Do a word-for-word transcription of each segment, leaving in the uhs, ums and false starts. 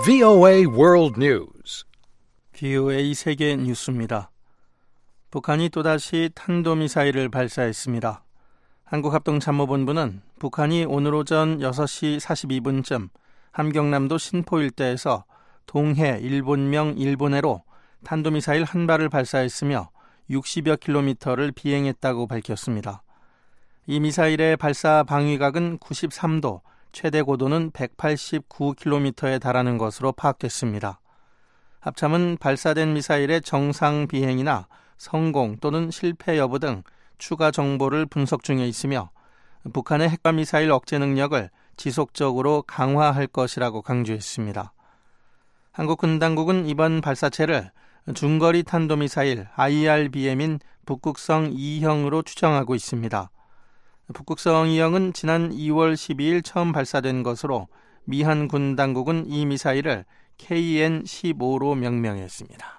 브이오에이 World News. 브이오에이 세계 뉴스입니다. 북한이 또다시 탄도미사일을 발사했습니다. 한국합동참모본부는 북한이 오늘 오전 여섯 시 사십이 분쯤 함경남도 신포 일대에서 동해 일본명 일본해로 탄도미사일 한 발을 발사했으며 육십여 킬로미터를 비행했다고 밝혔습니다. 이 미사일의 발사 방위각은 구십삼 도, 최대 고도는 백팔십구 킬로미터에 달하는 것으로 파악됐습니다. 합참은 발사된 미사일의 정상 비행이나 성공 또는 실패 여부 등 추가 정보를 분석 중에 있으며 북한의 핵과미사일 억제 능력을 지속적으로 강화할 것이라고 강조했습니다. 한국 군당국은 이번 발사체를 중거리 탄도미사일 아이알비엠인 북극성 이형으로 추정하고 있습니다. 북극성 이형은 지난 이월 십이일 처음 발사된 것으로 미한 군당국은 이 미사일을 케이엔 십오로 명명했습니다.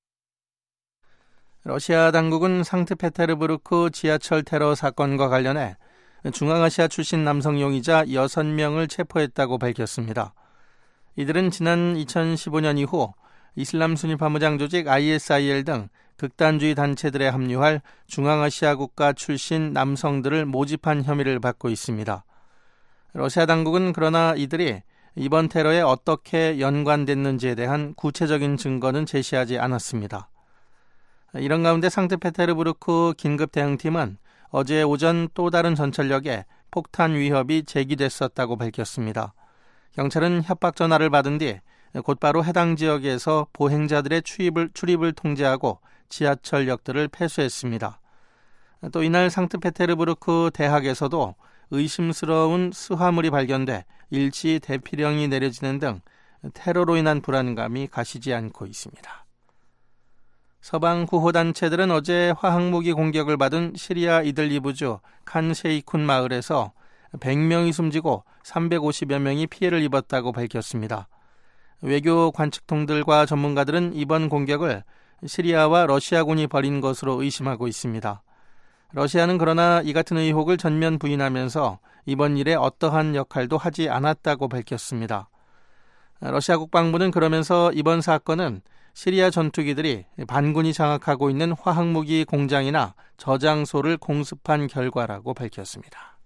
러시아 당국은 상트페테르부르크 지하철 테러 사건과 관련해 중앙아시아 출신 남성 용의자 여섯 명을 체포했다고 밝혔습니다. 이들은 지난 이천십오 년 이후 이슬람 순위 파무장 조직 아이에스아이엘 등 극단주의 단체들에 합류할 중앙아시아 국가 출신 남성들을 모집한 혐의를 받고 있습니다. 러시아 당국은 그러나 이들이 이번 테러에 어떻게 연관됐는지에 대한 구체적인 증거는 제시하지 않았습니다. 이런 가운데 상트페테르부르크 긴급대응팀은 어제 오전 또 다른 전철역에 폭탄 위협이 제기됐었다고 밝혔습니다. 경찰은 협박 전화를 받은 뒤 곧바로 해당 지역에서 보행자들의 출입을, 출입을 통제하고 지하철역들을 폐쇄했습니다. 또 이날 상트페테르부르크 대학에서도 의심스러운 수화물이 발견돼 일시 대피령이 내려지는 등 테러로 인한 불안감이 가시지 않고 있습니다. 서방 구호단체들은 어제 화학무기 공격을 받은 시리아 이들리브주 칸 셰이쿤 마을에서 백 명이 숨지고 삼백오십여 명이 피해를 입었다고 밝혔습니다. 외교 관측통들과 전문가들은 이번 공격을 시리아와 러시아군이 벌인 것으로 의심하고 있습니다. 러시아는 그러나 이 같은 의혹을 전면 부인하면서 이번 일에 어떠한 역할도 하지 않았다고 밝혔습니다. 러시아 국방부는 그러면서 이번 사건은 시리아 전투기들이 반군이 장악하고 있는 화학무기 공장이나 저장소를 공습한 결과라고 밝혔습니다.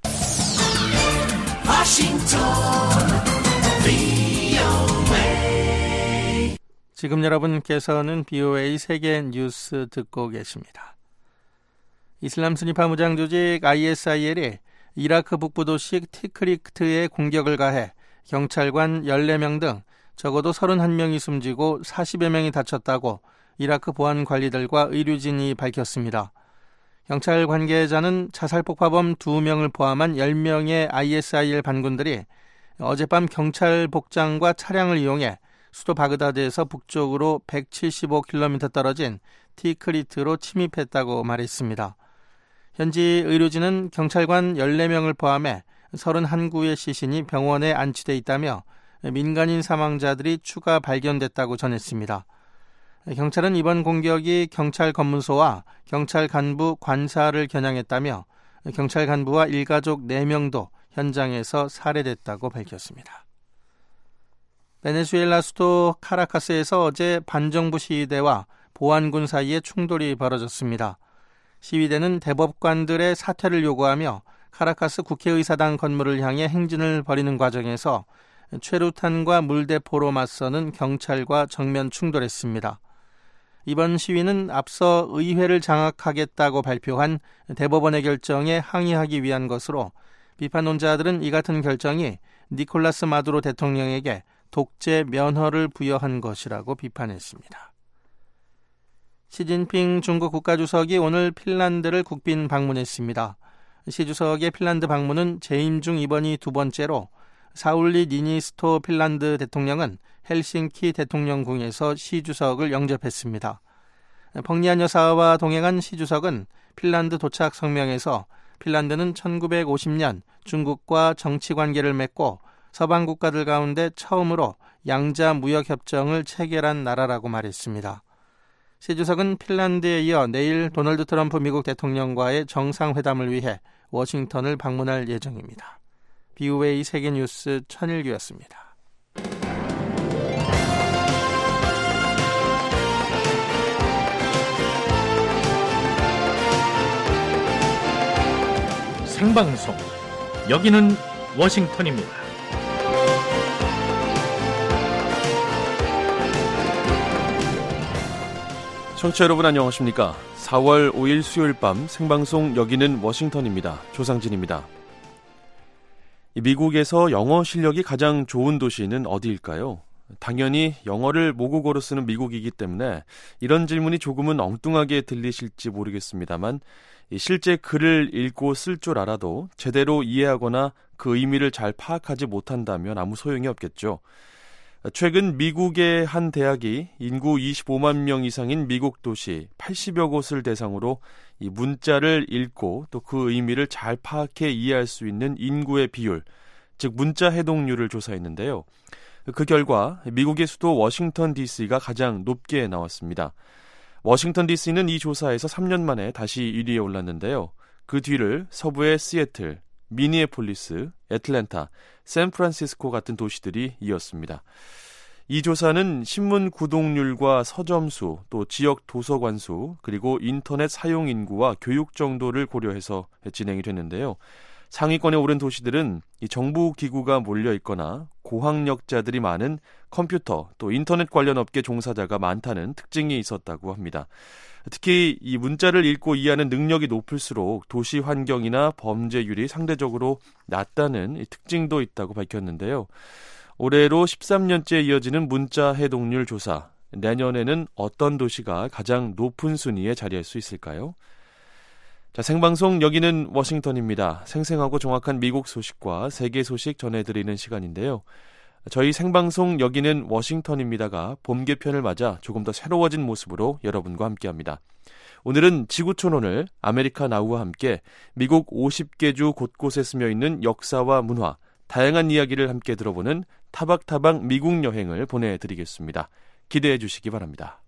워싱턴 브이오에이. 지금 여러분께서는 브이오에이 세계 뉴스 듣고 계십니다. 이슬람 순위파 무장 조직 아이에스아이엘이 이라크 북부 도시 티크리트에 공격을 가해 경찰관 열네 명 등 적어도 서른한 명이 숨지고 사십여 명이 다쳤다고 이라크 보안 관리들과 의료진이 밝혔습니다. 경찰 관계자는 자살폭파범 두 명을 포함한 열 명의 아이에스아이엘 반군들이 어젯밤 경찰 복장과 차량을 이용해 수도 바그다드에서 북쪽으로 백칠십오 킬로미터 떨어진 티크리트로 침입했다고 말했습니다. 현지 의료진은 경찰관 열네 명을 포함해 서른한 구의 시신이 병원에 안치돼 있다며 민간인 사망자들이 추가 발견됐다고 전했습니다. 경찰은 이번 공격이 경찰 검문소와 경찰 간부 관사를 겨냥했다며 경찰 간부와 일가족 네 명도 현장에서 살해됐다고 밝혔습니다. 베네수엘라 수도 카라카스에서 어제 반정부 시위대와 보안군 사이에 충돌이 벌어졌습니다. 시위대는 대법관들의 사퇴를 요구하며 카라카스 국회의사당 건물을 향해 행진을 벌이는 과정에서 최루탄과 물대포로 맞서는 경찰과 정면 충돌했습니다. 이번 시위는 앞서 의회를 장악하겠다고 발표한 대법원의 결정에 항의하기 위한 것으로 비판론자들은 이 같은 결정이 니콜라스 마두로 대통령에게 독재 면허를 부여한 것이라고 비판했습니다. 시진핑 중국 국가주석이 오늘 핀란드를 국빈 방문했습니다. 시 주석의 핀란드 방문은 재임 중 이번이 두 번째로 사울리 니니스토 핀란드 대통령은 헬싱키 대통령궁에서 시 주석을 영접했습니다. 펑리안 여사와 동행한 시 주석은 핀란드 도착 성명에서 핀란드는 천구백오십 년 중국과 정치 관계를 맺고 서방 국가들 가운데 처음으로 양자 무역협정을 체결한 나라라고 말했습니다. 시 주석은 핀란드에 이어 내일 도널드 트럼프 미국 대통령과의 정상회담을 위해 워싱턴을 방문할 예정입니다. 브이오에이 세계뉴스 천일규였습니다. 생방송. 여기는 워싱턴입니다. 청취자 여러분 안녕하십니까? 사월 오일 수요일 밤 생방송 여기는 워싱턴입니다. 조상진입니다. 미국에서 영어 실력이 가장 좋은 도시는 어디일까요? 당연히 영어를 모국어로 쓰는 미국이기 때문에 이런 질문이 조금은 엉뚱하게 들리실지 모르겠습니다만 실제 글을 읽고 쓸 줄 알아도 제대로 이해하거나 그 의미를 잘 파악하지 못한다면 아무 소용이 없겠죠. 최근 미국의 한 대학이 인구 이십오만 명 이상인 미국 도시 팔십여 곳을 대상으로 이 문자를 읽고 또 그 의미를 잘 파악해 이해할 수 있는 인구의 비율, 즉 문자 해독률을 조사했는데요. 그 결과 미국의 수도 워싱턴 디씨가 가장 높게 나왔습니다. 워싱턴 디씨는 이 조사에서 삼 년 만에 다시 일 위에 올랐는데요. 그 뒤를 서부의 시애틀, 미니애폴리스, 애틀랜타, 샌프란시스코 같은 도시들이 이었습니다. 이 조사는 신문 구독률과 서점수, 또 지역 도서관 수, 그리고 인터넷 사용 인구와 교육 정도를 고려해서 진행이 됐는데요. 상위권에 오른 도시들은 이 정부 기구가 몰려 있거나 고학력자들이 많은 컴퓨터 또 인터넷 관련 업계 종사자가 많다는 특징이 있었다고 합니다. 특히 이 문자를 읽고 이해하는 능력이 높을수록 도시 환경이나 범죄율이 상대적으로 낮다는 이 특징도 있다고 밝혔는데요. 올해로 십삼 년째 이어지는 문자 해독률 조사, 내년에는 어떤 도시가 가장 높은 순위에 자리할 수 있을까요? 자, 생방송 여기는 워싱턴입니다. 생생하고 정확한 미국 소식과 세계 소식 전해드리는 시간인데요. 저희 생방송 여기는 워싱턴입니다가 봄 개편을 맞아 조금 더 새로워진 모습으로 여러분과 함께합니다. 오늘은 지구촌오늘 아메리카 나우와 함께 미국 오십 개 주 곳곳에 스며있는 역사와 문화, 다양한 이야기를 함께 들어보는 타박타박 미국 여행을 보내드리겠습니다. 기대해 주시기 바랍니다.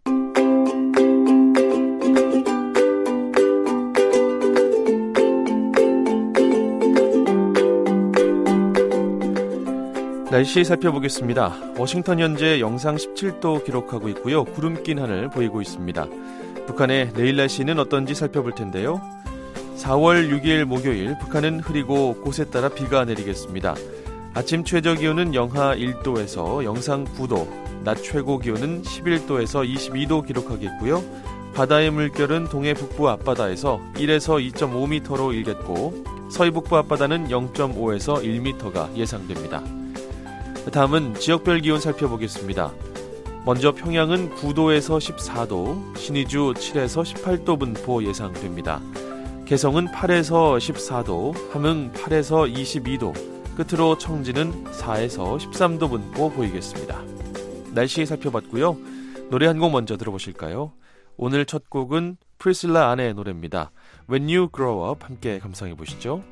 날씨 살펴보겠습니다. 워싱턴 현재 영상 십칠 도 기록하고 있고요. 구름 낀 하늘 보이고 있습니다. 북한의 내일 날씨는 어떤지 살펴볼 텐데요. 사월 육일 목요일 북한은 흐리고 곳에 따라 비가 내리겠습니다. 아침 최저 기온은 영하 일 도에서 영상 구 도, 낮 최고 기온은 십일 도에서 이십이 도 기록하겠고요. 바다의 물결은 동해 북부 앞바다에서 일에서 이 점 오 미터로 일겠고 서해 북부 앞바다는 영 점 오에서 일 미터가 예상됩니다. 다음은 지역별 기온 살펴보겠습니다. 먼저 평양은 구 도에서 십사 도, 신의주 칠에서 십팔 도 분포 예상됩니다. 개성은 팔에서 십사 도, 함흥 팔에서 이십이 도, 끝으로 청진은 사에서 십삼 도 분포 보이겠습니다. 날씨 살펴봤고요. 노래 한 곡 먼저 들어보실까요? 오늘 첫 곡은 프리실라 안의 노래입니다. When You Grow Up 함께 감상해 보시죠.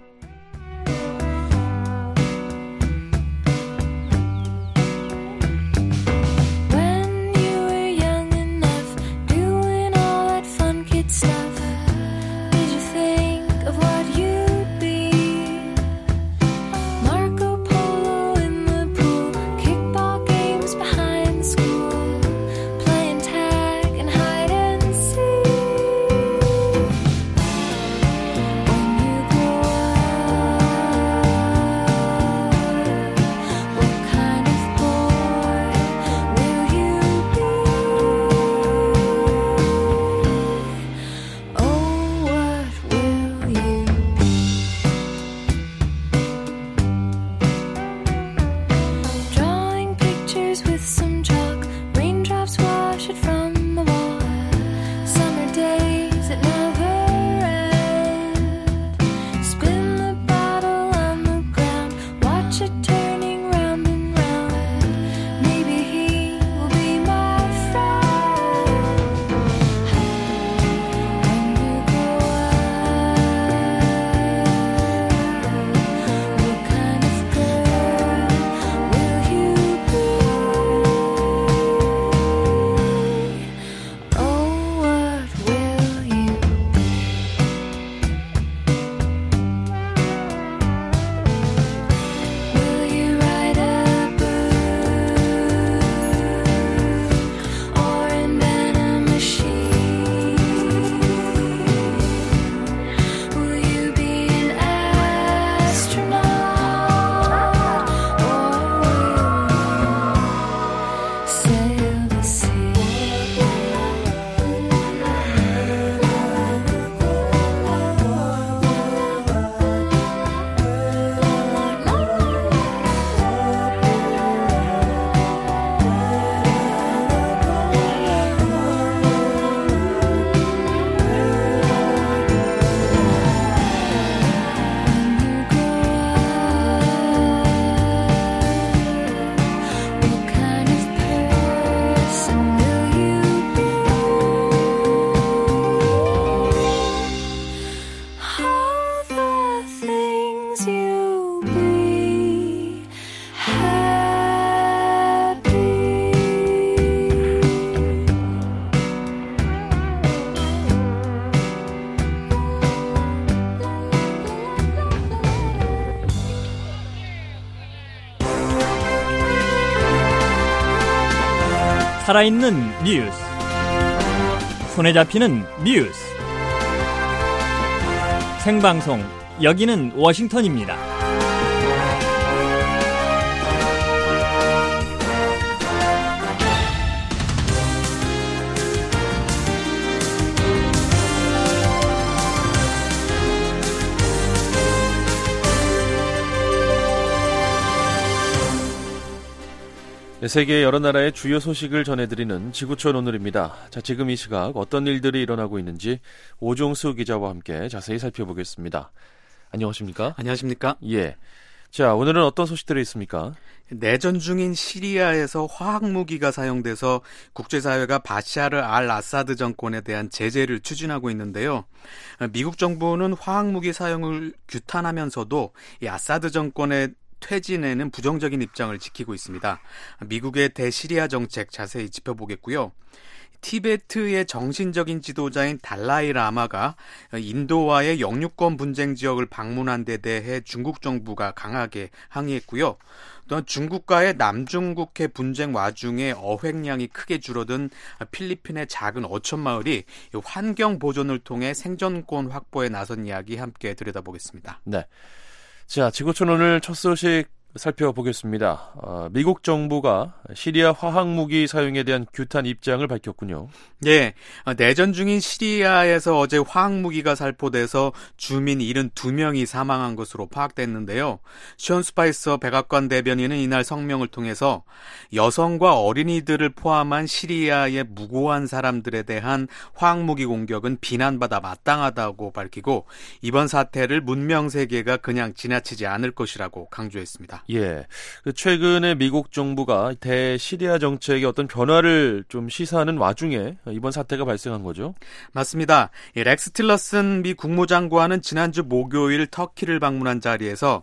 When you grow up brings you be happy. 살아있는 뉴스, 손에 잡히는 뉴스, 생방송, 여기는 워싱턴입니다. 네, 세계 여러 나라의 주요 소식을 전해드리는 지구촌 오늘입니다. 자, 지금 이 시각 어떤 일들이 일어나고 있는지 오종수 기자와 함께 자세히 살펴보겠습니다. 안녕하십니까? 안녕하십니까? 예. 자, 오늘은 어떤 소식들이 있습니까? 내전 중인 시리아에서 화학무기가 사용돼서 국제사회가 바샤르 알 아사드 정권에 대한 제재를 추진하고 있는데요. 미국 정부는 화학무기 사용을 규탄하면서도 이 아사드 정권의 퇴진에는 부정적인 입장을 지키고 있습니다. 미국의 대시리아 정책 자세히 짚어보겠고요. 티베트의 정신적인 지도자인 달라이 라마가 인도와의 영유권 분쟁 지역을 방문한 데 대해 중국 정부가 강하게 항의했고요. 또한 중국과의 남중국해 분쟁 와중에 어획량이 크게 줄어든 필리핀의 작은 어촌 마을이 환경 보존을 통해 생존권 확보에 나선 이야기 함께 들여다보겠습니다. 네. 자, 지구촌 오늘 첫 소식 살펴보겠습니다. 어, 미국 정부가 시리아 화학무기 사용에 대한 규탄 입장을 밝혔군요. 네, 내전 중인 시리아에서 어제 화학무기가 살포돼서 주민 칠십이 명이 사망한 것으로 파악됐는데요. 션 스파이서 백악관 대변인은 이날 성명을 통해서 여성과 어린이들을 포함한 시리아의 무고한 사람들에 대한 화학무기 공격은 비난받아 마땅하다고 밝히고 이번 사태를 문명 세계가 그냥 지나치지 않을 것이라고 강조했습니다. 예, 최근에 미국 정부가 대시리아 정책에 어떤 변화를 좀 시사하는 와중에 이번 사태가 발생한 거죠? 맞습니다. 렉스 틸러슨 미 국무장관은 지난주 목요일 터키를 방문한 자리에서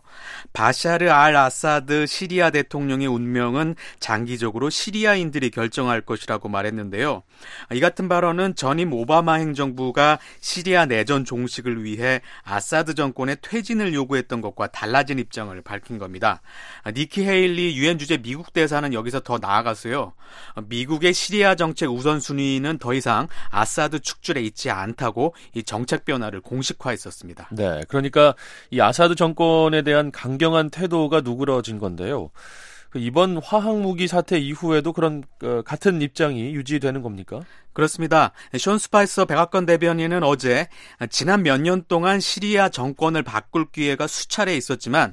바샤르 알 아사드 시리아 대통령의 운명은 장기적으로 시리아인들이 결정할 것이라고 말했는데요. 이 같은 발언은 전임 오바마 행정부가 시리아 내전 종식을 위해 아사드 정권의 퇴진을 요구했던 것과 달라진 입장을 밝힌 겁니다. 니키 헤일리 유엔 주재 미국 대사는 여기서 더 나아갔어요. 미국의 시리아 정책 우선순위는 더 이상 아사드 축출에 있지 않다고 이 정책 변화를 공식화했었습니다. 네, 그러니까 이 아사드 정권에 대한 강경한 태도가 누그러진 건데요. 이번 화학무기 사태 이후에도 그런 어, 같은 입장이 유지되는 겁니까? 그렇습니다. 션 스파이서 백악관 대변인은 어제 지난 몇 년 동안 시리아 정권을 바꿀 기회가 수차례 있었지만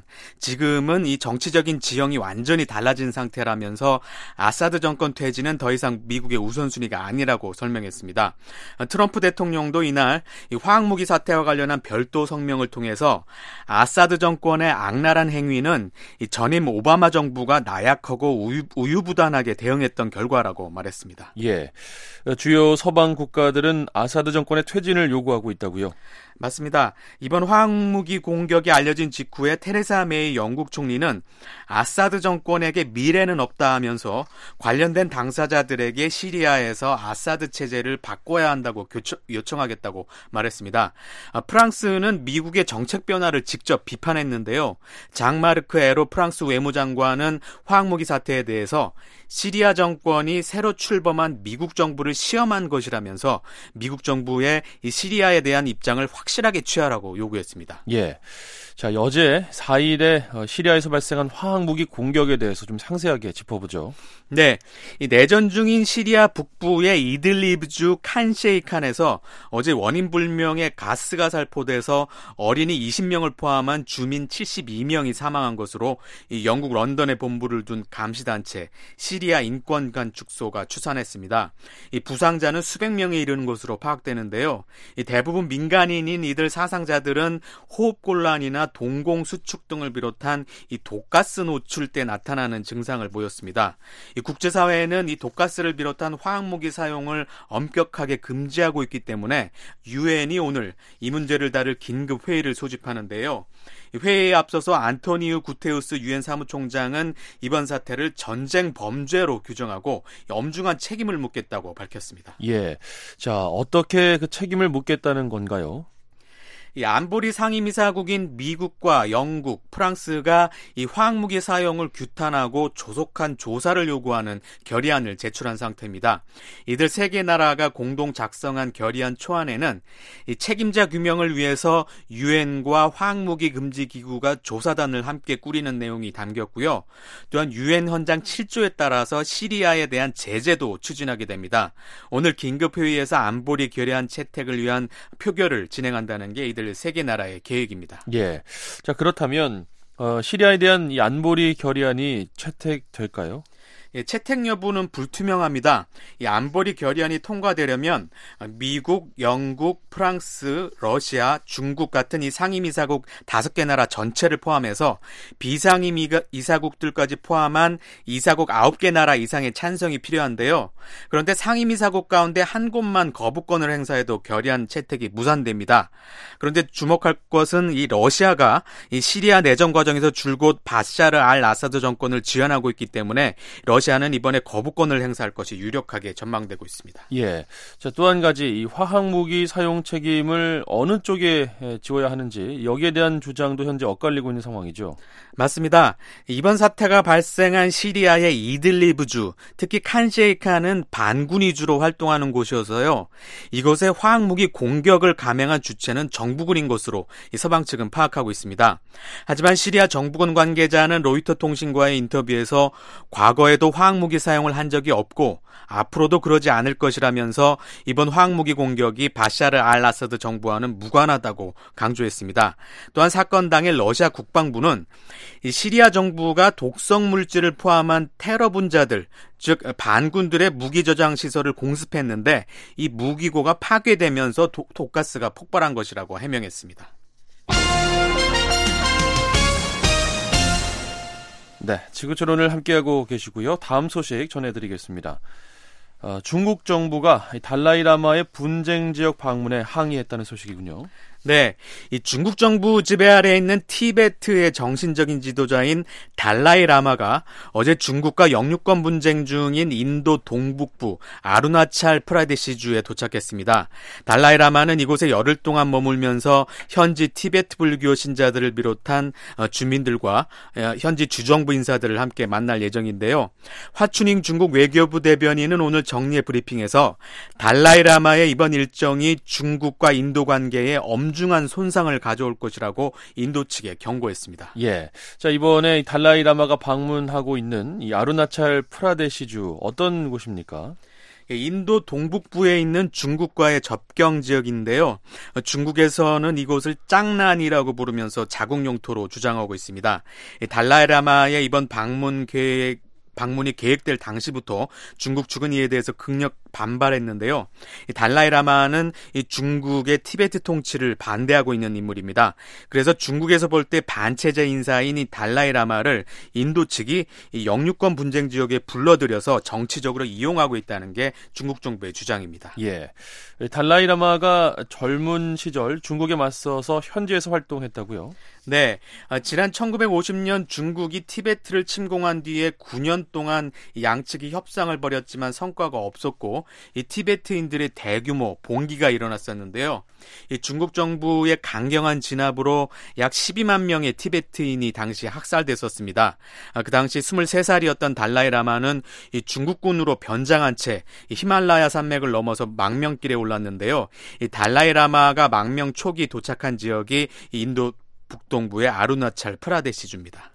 지금은 이 정치적인 지형이 완전히 달라진 상태라면서 아사드 정권 퇴진은 더 이상 미국의 우선순위가 아니라고 설명했습니다. 트럼프 대통령도 이날 이 화학무기 사태와 관련한 별도 성명을 통해서 아사드 정권의 악랄한 행위는 이 전임 오바마 정부가 나약하고 우유, 우유부단하게 대응했던 결과라고 말했습니다. 예, 주요 서방 국가들은 아사드 정권의 퇴진을 요구하고 있다고요? 맞습니다. 이번 화학무기 공격이 알려진 직후에 테레사 메이 영국 총리는 아사드 정권에게 미래는 없다 하면서 관련된 당사자들에게 시리아에서 아사드 체제를 바꿔야 한다고 교청, 요청하겠다고 말했습니다. 프랑스는 미국의 정책 변화를 직접 비판했는데요. 장마르크 에로 프랑스 외무장관은 화학무기 사태에 대해서 시리아 정권이 새로 출범한 미국 정부를 시험한 것이라면서 미국 정부의 이 시리아에 대한 입장을 확실하게 취하라고 요구했습니다. 예. 자, 어제 사 일에 시리아에서 발생한 화학무기 공격에 대해서 좀 상세하게 짚어보죠. 네, 이 내전 중인 시리아 북부의 이들리브주 칸셰이칸에서 어제 원인 불명의 가스가 살포돼서 어린이 이십 명을 포함한 주민 칠십이 명이 사망한 것으로 이 영국 런던에 본부를 둔 감시단체 시리아 인권관축소가 추산했습니다. 이 부상자는 수백 명에 이르는 것으로 파악되는데요. 이 대부분 민간인인 이들 사상자들은 호흡곤란이나 동공 수축 등을 비롯한 이 독가스 노출 때 나타나는 증상을 보였습니다. 이 국제사회는 이 독가스를 비롯한 화학무기 사용을 엄격하게 금지하고 있기 때문에 유엔이 오늘 이 문제를 다룰 긴급 회의를 소집하는데요. 회의에 앞서서 안토니우 구테우스 유엔 사무총장은 이번 사태를 전쟁 범죄로 규정하고 엄중한 책임을 묻겠다고 밝혔습니다. 예, 자 어떻게 그 책임을 묻겠다는 건가요? 이 안보리 상임이사국인 미국과 영국, 프랑스가 이 화학무기 사용을 규탄하고 조속한 조사를 요구하는 결의안을 제출한 상태입니다. 이들 세 개 나라가 공동 작성한 결의안 초안에는 이 책임자 규명을 위해서 유엔과 화학무기 금지 기구가 조사단을 함께 꾸리는 내용이 담겼고요. 또한 유엔 헌장 칠 조에 따라서 시리아에 대한 제재도 추진하게 됩니다. 오늘 긴급회의에서 안보리 결의안 채택을 위한 표결을 진행한다는 게 이들 세 개 나라의 계획입니다. 예. 자, 그렇다면 어, 시리아에 대한 이 안보리 결의안이 채택될까요? 예, 채택 여부는 불투명합니다. 이 안보리 결의안이 통과되려면 미국, 영국, 프랑스, 러시아, 중국 같은 이 상임이사국 다섯 개 나라 전체를 포함해서 비상임이사국들까지 포함한 이사국 아홉 개 나라 이상의 찬성이 필요한데요. 그런데 상임이사국 가운데 한 곳만 거부권을 행사해도 결의안 채택이 무산됩니다. 그런데 주목할 것은 이 러시아가 이 시리아 내전 과정에서 줄곧 바샤르 알 아사드 정권을 지원하고 있기 때문에 러시아는 이번에 거부권을 행사할 것이 유력하게 전망되고 있습니다. 예. 자, 또 한 가지 이 화학무기 사용 책임을 어느 쪽에 지워야 하는지 여기에 대한 주장도 현재 엇갈리고 있는 상황이죠. 맞습니다. 이번 사태가 발생한 시리아의 이들리브주, 특히 칸셰이카는 반군위주로 활동하는 곳이어서요. 이곳에 화학무기 공격을 감행한 주체는 정부군인 것으로 서방 측은 파악하고 있습니다. 하지만 시리아 정부군 관계자는 로이터 통신과의 인터뷰에서 과거에도 화학무기 사용을 한 적이 없고 앞으로도 그러지 않을 것이라면서 이번 화학무기 공격이 바샤르 알 아사드 정부와는 무관하다고 강조했습니다. 또한 사건 당일 러시아 국방부는 이 시리아 정부가 독성 물질을 포함한 테러 분자들, 즉 반군들의 무기 저장 시설을 공습했는데 이 무기고가 파괴되면서 도, 독가스가 폭발한 것이라고 해명했습니다. 네, 지구촌을 함께하고 계시고요. 다음 소식 전해드리겠습니다. 어, 중국 정부가 달라이라마의 분쟁 지역 방문에 항의했다는 소식이군요. 네, 이 중국 정부 지배 아래에 있는 티베트의 정신적인 지도자인 달라이 라마가 어제 중국과 영유권 분쟁 중인 인도 동북부 아루나찰 프라데시주에 도착했습니다. 달라이 라마는 이곳에 열흘 동안 머물면서 현지 티베트 불교 신자들을 비롯한 주민들과 현지 주정부 인사들을 함께 만날 예정인데요. 화춘잉 중국 외교부 대변인은 오늘 정례 브리핑에서 달라이 라마의 이번 일정이 중국과 인도 관계에 엄 중한 손상을 가져올 것이라고 인도 측에 경고했습니다. 예, 자 이번에 달라이 라마가 방문하고 있는 이 아루나찰 프라데시주 어떤 곳입니까? 인도 동북부에 있는 중국과의 접경 지역인데요. 중국에서는 이곳을 짱난이라고 부르면서 자국 영토로 주장하고 있습니다. 달라이 라마의 이번 방문 계획 방문이 계획될 당시부터 중국 측은 이에 대해서 극력 반발했는데요. 이 달라이 라마는 이 중국의 티베트 통치를 반대하고 있는 인물입니다. 그래서 중국에서 볼 때 반체제 인사인 이 달라이 라마를 인도 측이 이 영유권 분쟁 지역에 불러들여서 정치적으로 이용하고 있다는 게 중국 정부의 주장입니다. 예, 달라이 라마가 젊은 시절 중국에 맞서서 현지에서 활동했다고요? 네, 지난 천구백오십 년 중국이 티베트를 침공한 뒤에 구 년 동안 양측이 협상을 벌였지만 성과가 없었고 이 티베트인들의 대규모 봉기가 일어났었는데요. 이 중국 정부의 강경한 진압으로 약 십이만 명의 티베트인이 당시 학살됐었습니다. 그 당시 스물세 살이었던 달라이 라마는 이 중국군으로 변장한 채 히말라야 산맥을 넘어서 망명길에 올랐는데요. 이 달라이 라마가 망명 초기 도착한 지역이 인도 북동부의 아루나찰 프라데시주입니다.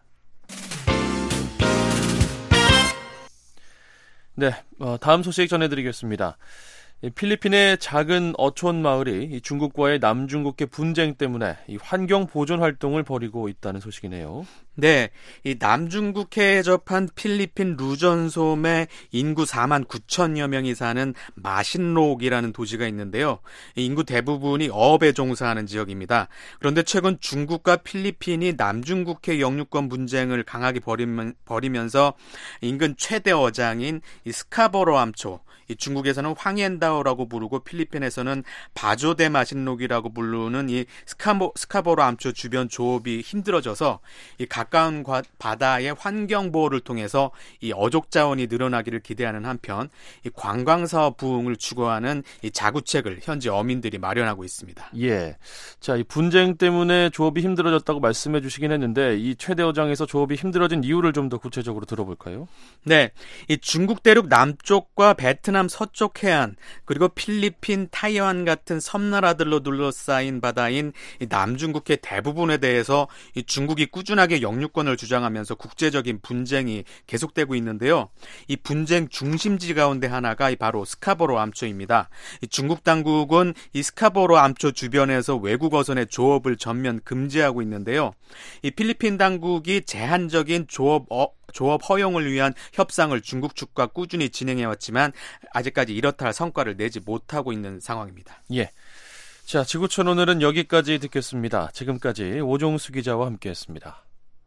네, 어, 다음 소식 전해드리겠습니다. 필리핀의 작은 어촌 마을이 중국과의 남중국해 분쟁 때문에 이 환경 보존 활동을 벌이고 있다는 소식이네요. 네, 이 남중국해에 접한 필리핀 루전솜에 인구 사만 구천여 명이 사는 마신록이라는 도시가 있는데요. 인구 대부분이 어업에 종사하는 지역입니다. 그런데 최근 중국과 필리핀이 남중국해 영유권 분쟁을 강하게 벌이면서 인근 최대 어장인 이 스카보로 암초, 이 중국에서는 황옌다 어족자오라고 부르고 필리핀에서는 바조데 마신록이라고 부르는 이 스카보, 스카보로 암초 주변 조업이 힘들어져서 이 가까운 과, 바다의 환경 보호를 통해서 이 어족 자원이 늘어나기를 기대하는 한편 이 관광 사업 부흥을 추구하는 이 자구책을 현지 어민들이 마련하고 있습니다. 예. 자, 이 분쟁 때문에 조업이 힘들어졌다고 말씀해 주시긴 했는데 이 최대 어장에서 조업이 힘들어진 이유를 좀 더 구체적으로 들어볼까요? 네. 이 중국 대륙 남쪽과 베트남 서쪽 해안 그리고 필리핀, 타이완 같은 섬나라들로 둘러싸인 바다인 이 남중국해 대부분에 대해서 이 중국이 꾸준하게 영유권을 주장하면서 국제적인 분쟁이 계속되고 있는데요. 이 분쟁 중심지 가운데 하나가 바로 스카보로 암초입니다. 이 중국 당국은 이 스카보로 암초 주변에서 외국 어선의 조업을 전면 금지하고 있는데요. 이 필리핀 당국이 제한적인 조업 어, 조업 허용을 위한 협상을 중국 측과 꾸준히 진행해왔지만 아직까지 이렇다 할 성과를 내지 못하고 있는 상황입니다. 예. 자, 지구촌 오늘은 여기까지 듣겠습니다. 지금까지 오종수 기자와 함께했습니다.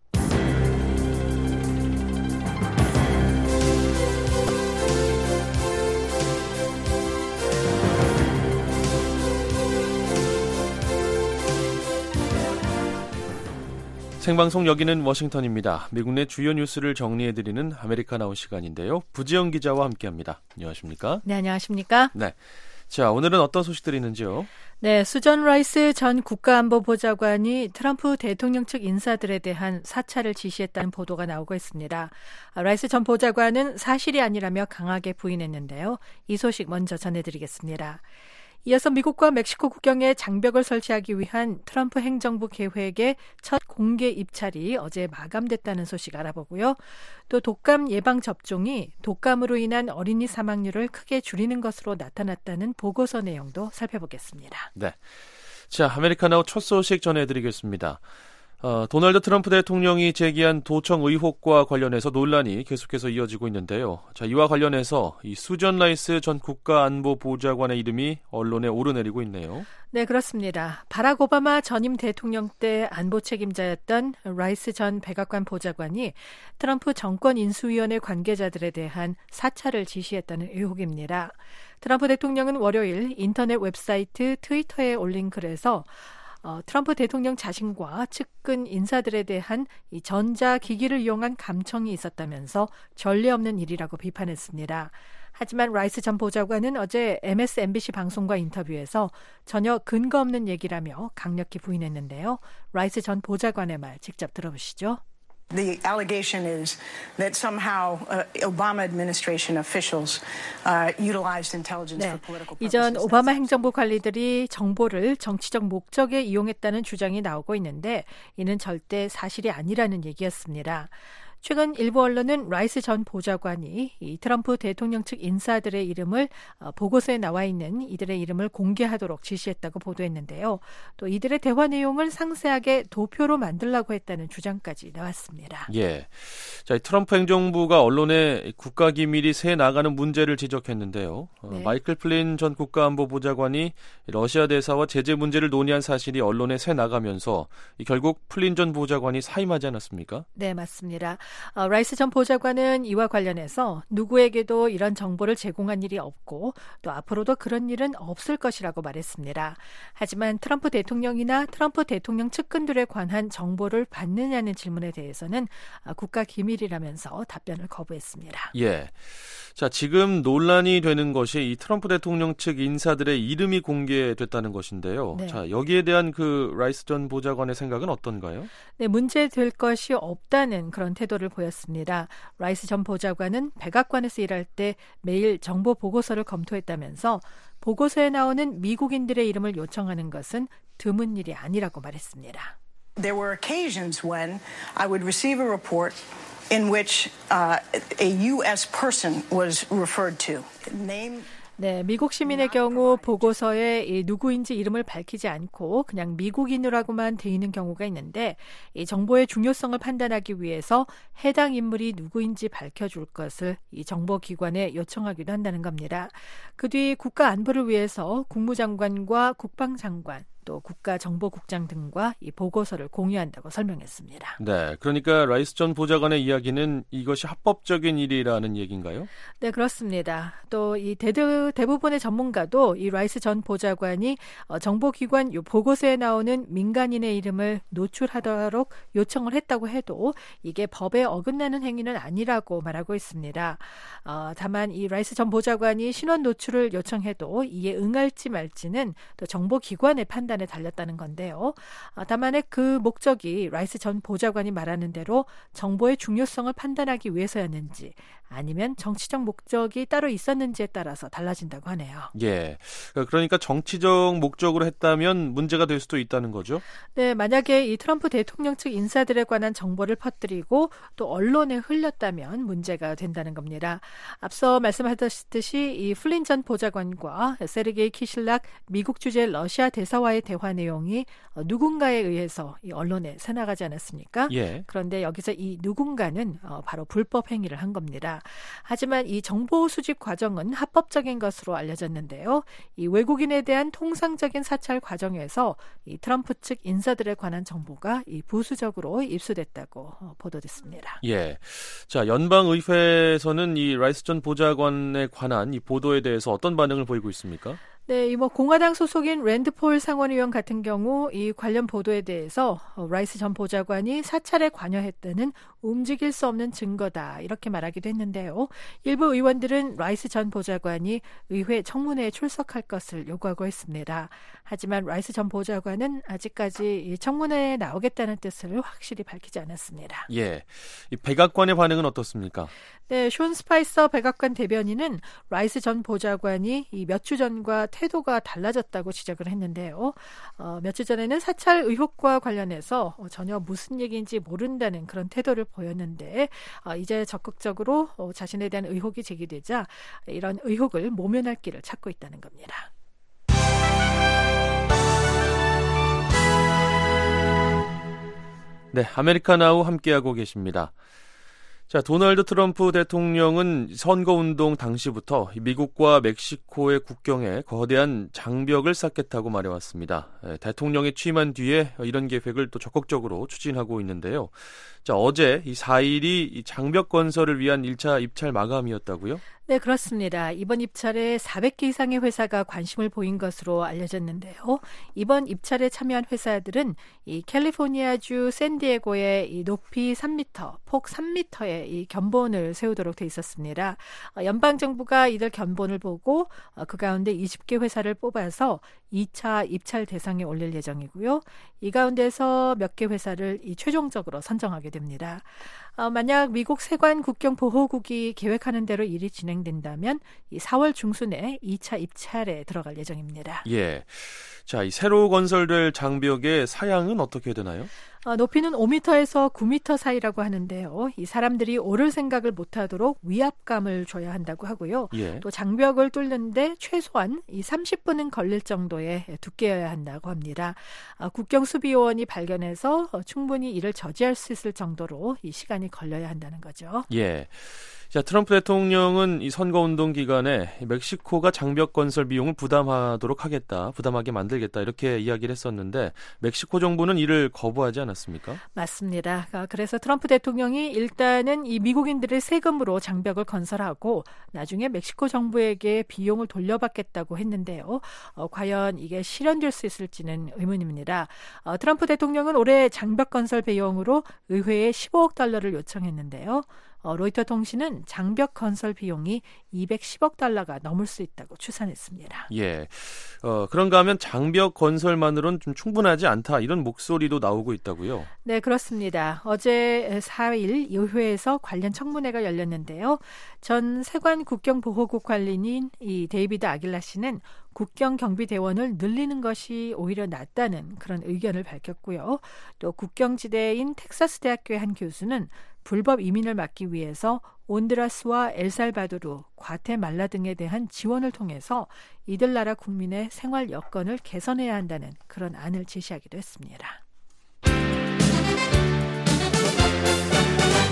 생방송 여기는 워싱턴입니다. 미국 내 주요 뉴스를 정리해드리는 아메리카나우 시간인데요. 부지영 기자와 함께합니다. 안녕하십니까? 네, 안녕하십니까? 네. 자, 오늘은 어떤 소식들이 있는지요? 네, 수전 라이스 전 국가안보보좌관이 트럼프 대통령 측 인사들에 대한 사찰을 지시했다는 보도가 나오고 있습니다. 라이스 전 보좌관은 사실이 아니라며 강하게 부인했는데요. 이 소식 먼저 전해드리겠습니다. 이어서 미국과 멕시코 국경에 장벽을 설치하기 위한 트럼프 행정부 계획의 첫 공개 입찰이 어제 마감됐다는 소식 알아보고요. 또 독감 예방 접종이 독감으로 인한 어린이 사망률을 크게 줄이는 것으로 나타났다는 보고서 내용도 살펴보겠습니다. 네. 자, 아메리카나우 첫 소식 전해드리겠습니다. 어, 도널드 트럼프 대통령이 제기한 도청 의혹과 관련해서 논란이 계속해서 이어지고 있는데요. 자, 이와 관련해서 이 수전 라이스 전 국가안보보좌관의 이름이 언론에 오르내리고 있네요. 네, 그렇습니다. 바락 오바마 전임 대통령 때 안보 책임자였던 라이스 전 백악관 보좌관이 트럼프 정권 인수위원회 관계자들에 대한 사찰을 지시했다는 의혹입니다. 트럼프 대통령은 월요일 인터넷 웹사이트 트위터에 올린 글에서 어, 트럼프 대통령 자신과 측근 인사들에 대한 이 전자기기를 이용한 감청이 있었다면서 전례 없는 일이라고 비판했습니다. 하지만 라이스 전 보좌관은 어제 엠에스엔비씨 방송과 인터뷰에서 전혀 근거 없는 얘기라며 강력히 부인했는데요. 라이스 전 보좌관의 말 직접 들어보시죠. The allegation is that somehow uh, Obama administration officials uh, utilized intelligence 네, for political purposes. 이전 오바마 행정부 관리들이 정보를 정치적 목적에 이용했다는 주장이 나오고 있는데 이는 절대 사실이 아니라는 얘기였습니다. 최근 일부 언론은 라이스 전 보좌관이 이 트럼프 대통령 측 인사들의 이름을 보고서에 나와 있는 이들의 이름을 공개하도록 지시했다고 보도했는데요. 또 이들의 대화 내용을 상세하게 도표로 만들라고 했다는 주장까지 나왔습니다. 예, 자, 트럼프 행정부가 언론에 국가기밀이 새 나가는 문제를 지적했는데요. 네. 어, 마이클 플린 전 국가안보보좌관이 러시아 대사와 제재 문제를 논의한 사실이 언론에 새 나가면서 결국 플린 전 보좌관이 사임하지 않았습니까? 네, 맞습니다. 어, 라이스 전 보좌관은 이와 관련해서 누구에게도 이런 정보를 제공한 일이 없고 또 앞으로도 그런 일은 없을 것이라고 말했습니다. 하지만 트럼프 대통령이나 트럼프 대통령 측근들에 관한 정보를 받느냐는 질문에 대해서는 국가 기밀이라면서 답변을 거부했습니다. 예. 자, 지금 논란이 되는 것이 이 트럼프 대통령 측 인사들의 이름이 공개됐다는 것인데요. 네. 자, 여기에 대한 그 라이스 전 보좌관의 생각은 어떤가요? 네, 문제될 것이 없다는 그런 태도를 보였습니다. 라이스 전 보좌관은 백악관에서 일할 때 매일 정보 보고서를 검토했다면서 보고서에 나오는 미국인들의 이름을 요청하는 것은 드문 일이 아니라고 말했습니다. There were occasions when I would receive a report in which uh, a U S person was referred to. Name 네, 미국 시민의 경우 보고서에 이 누구인지 이름을 밝히지 않고 그냥 미국인이라고만 돼 있는 경우가 있는데 이 정보의 중요성을 판단하기 위해서 해당 인물이 누구인지 밝혀줄 것을 이 정보기관에 요청하기도 한다는 겁니다. 그 뒤 국가 안보를 위해서 국무장관과 국방장관 또 국가정보국장 등과 이 보고서를 공유한다고 설명했습니다. 네, 그러니까 라이스 전 보좌관의 이야기는 이것이 합법적인 일이라는 얘기인가요? 네, 그렇습니다. 또 이 대부분의 전문가도 이 라이스 전 보좌관이 정보기관 보고서에 나오는 민간인의 이름을 노출하도록 요청을 했다고 해도 이게 법에 어긋나는 행위는 아니라고 말하고 있습니다. 어, 다만 이 라이스 전 보좌관이 신원 노출을 요청해도 이에 응할지 말지는 또 정보기관의 판단에 달렸다는 건데요. 어, 다만 그 목적이 라이스 전 보좌관이 말하는 대로 정보의 중요성을 판단하기 위해서였는지 아니면 정치적 목적이 따로 있었는지에 따라서 달라진다고 하네요. 예, 그러니까 정치적 목적으로 했다면 문제가 될 수도 있다는 거죠? 네, 만약에 이 트럼프 대통령 측 인사들에 관한 정보를 퍼뜨리고 또 언론에 흘렸다면 문제가 된다는 겁니다. 앞서 말씀하셨듯이 이 플린 전 보좌관과 세르게이 키실락 미국 주재 러시아 대사와의 대화 내용이 누군가에 의해서 이 언론에 새나가지 않았습니까? 예. 그런데 여기서 이 누군가는 바로 불법 행위를 한 겁니다. 하지만 이 정보 수집 과정은 합법적인 것으로 알려졌는데요. 이 외국인에 대한 통상적인 사찰 과정에서 이 트럼프 측 인사들에 관한 정보가 이 부수적으로 입수됐다고 보도됐습니다. 예. 자, 연방의회에서는 이 라이스 전 보좌관에 관한 이 보도에 대해서 어떤 반응을 보이고 있습니까? 네, 이 뭐 공화당 소속인 랜드폴 상원의원 같은 경우 이 관련 보도에 대해서 라이스 전 보좌관이 사찰에 관여했다는 움직일 수 없는 증거다 이렇게 말하기도 했는데요. 일부 의원들은 라이스 전 보좌관이 의회 청문회에 출석할 것을 요구하고 있습니다. 하지만 라이스 전 보좌관은 아직까지 이 청문회에 나오겠다는 뜻을 확실히 밝히지 않았습니다. 예, 이 백악관의 반응은 어떻습니까? 네, 숀 스파이서 백악관 대변인은 라이스 전 보좌관이 이 몇 주 전과 태도가 달라졌다고 지적을 했는데요. 어, 몇 주 전에는 사찰 의혹과 관련해서 전혀 무슨 얘기인지 모른다는 그런 태도를 보였는데 어, 이제 적극적으로 어, 자신에 대한 의혹이 제기되자 이런 의혹을 모면할 길을 찾고 있다는 겁니다. 네, 아메리카나우 함께하고 계십니다. 자, 도널드 트럼프 대통령은 선거운동 당시부터 미국과 멕시코의 국경에 거대한 장벽을 쌓겠다고 말해왔습니다. 대통령이 취임한 뒤에 이런 계획을 또 적극적으로 추진하고 있는데요. 자, 어제 이 사 일이 이 장벽 건설을 위한 일 차 입찰 마감이었다고요? 네, 그렇습니다. 이번 입찰에 사백 개 이상의 회사가 관심을 보인 것으로 알려졌는데요. 이번 입찰에 참여한 회사들은 이 캘리포니아주 샌디에고의 이 높이 삼 미터, 폭 삼 미터의 이 견본을 세우도록 돼 있었습니다. 연방 정부가 이들 견본을 보고 그 가운데 이십 개 회사를 뽑아서 이 차 입찰 대상에 올릴 예정이고요. 이 가운데서 몇 개 회사를 이 최종적으로 선정하게 됩니다. 어, 만약 미국 세관 국경 보호국이 계획하는 대로 일이 진행된다면 이 사월 중순에 이 차 입찰에 들어갈 예정입니다. 예. 자, 이 새로 건설될 장벽의 사양은 어떻게 되나요? 어, 높이는 오 미터에서 구 미터 사이라고 하는데요. 이 사람들이 오를 생각을 못하도록 위압감을 줘야 한다고 하고요. 예. 또 장벽을 뚫는데 최소한 이 삼십 분은 걸릴 정도의 두께여야 한다고 합니다. 어, 국경수비요원이 발견해서 어, 충분히 이를 저지할 수 있을 정도로 이 시간이 걸려야 한다는 거죠. 예. 자, 트럼프 대통령은 이 선거운동 기간에 멕시코가 장벽 건설 비용을 부담하도록 하겠다, 부담하게 만들겠다 이렇게 이야기를 했었는데 멕시코 정부는 이를 거부하지 않았습니까? 맞습니다. 그래서 트럼프 대통령이 일단은 이 미국인들의 세금으로 장벽을 건설하고 나중에 멕시코 정부에게 비용을 돌려받겠다고 했는데요. 어, 과연 이게 실현될 수 있을지는 의문입니다. 어, 트럼프 대통령은 올해 장벽 건설 비용으로 의회에 십오억 달러를 요청했는데요. 어, 로이터 통신은 장벽 건설 비용이 이백십억 달러가 넘을 수 있다고 추산했습니다. 예, 어, 그런가 하면 장벽 건설만으로는 좀 충분하지 않다 이런 목소리도 나오고 있다고요? 네, 그렇습니다. 어제 사 일 의회에서 관련 청문회가 열렸는데요. 전 세관 국경보호국 관리인 이 데이비드 아길라 씨는 국경 경비 대원을 늘리는 것이 오히려 낫다는 그런 의견을 밝혔고요. 또 국경지대인 텍사스 대학교의 한 교수는 불법 이민을 막기 위해서 온두라스와 엘살바도르, 과테말라 등에 대한 지원을 통해서 이들 나라 국민의 생활 여건을 개선해야 한다는 그런 안을 제시하기도 했습니다.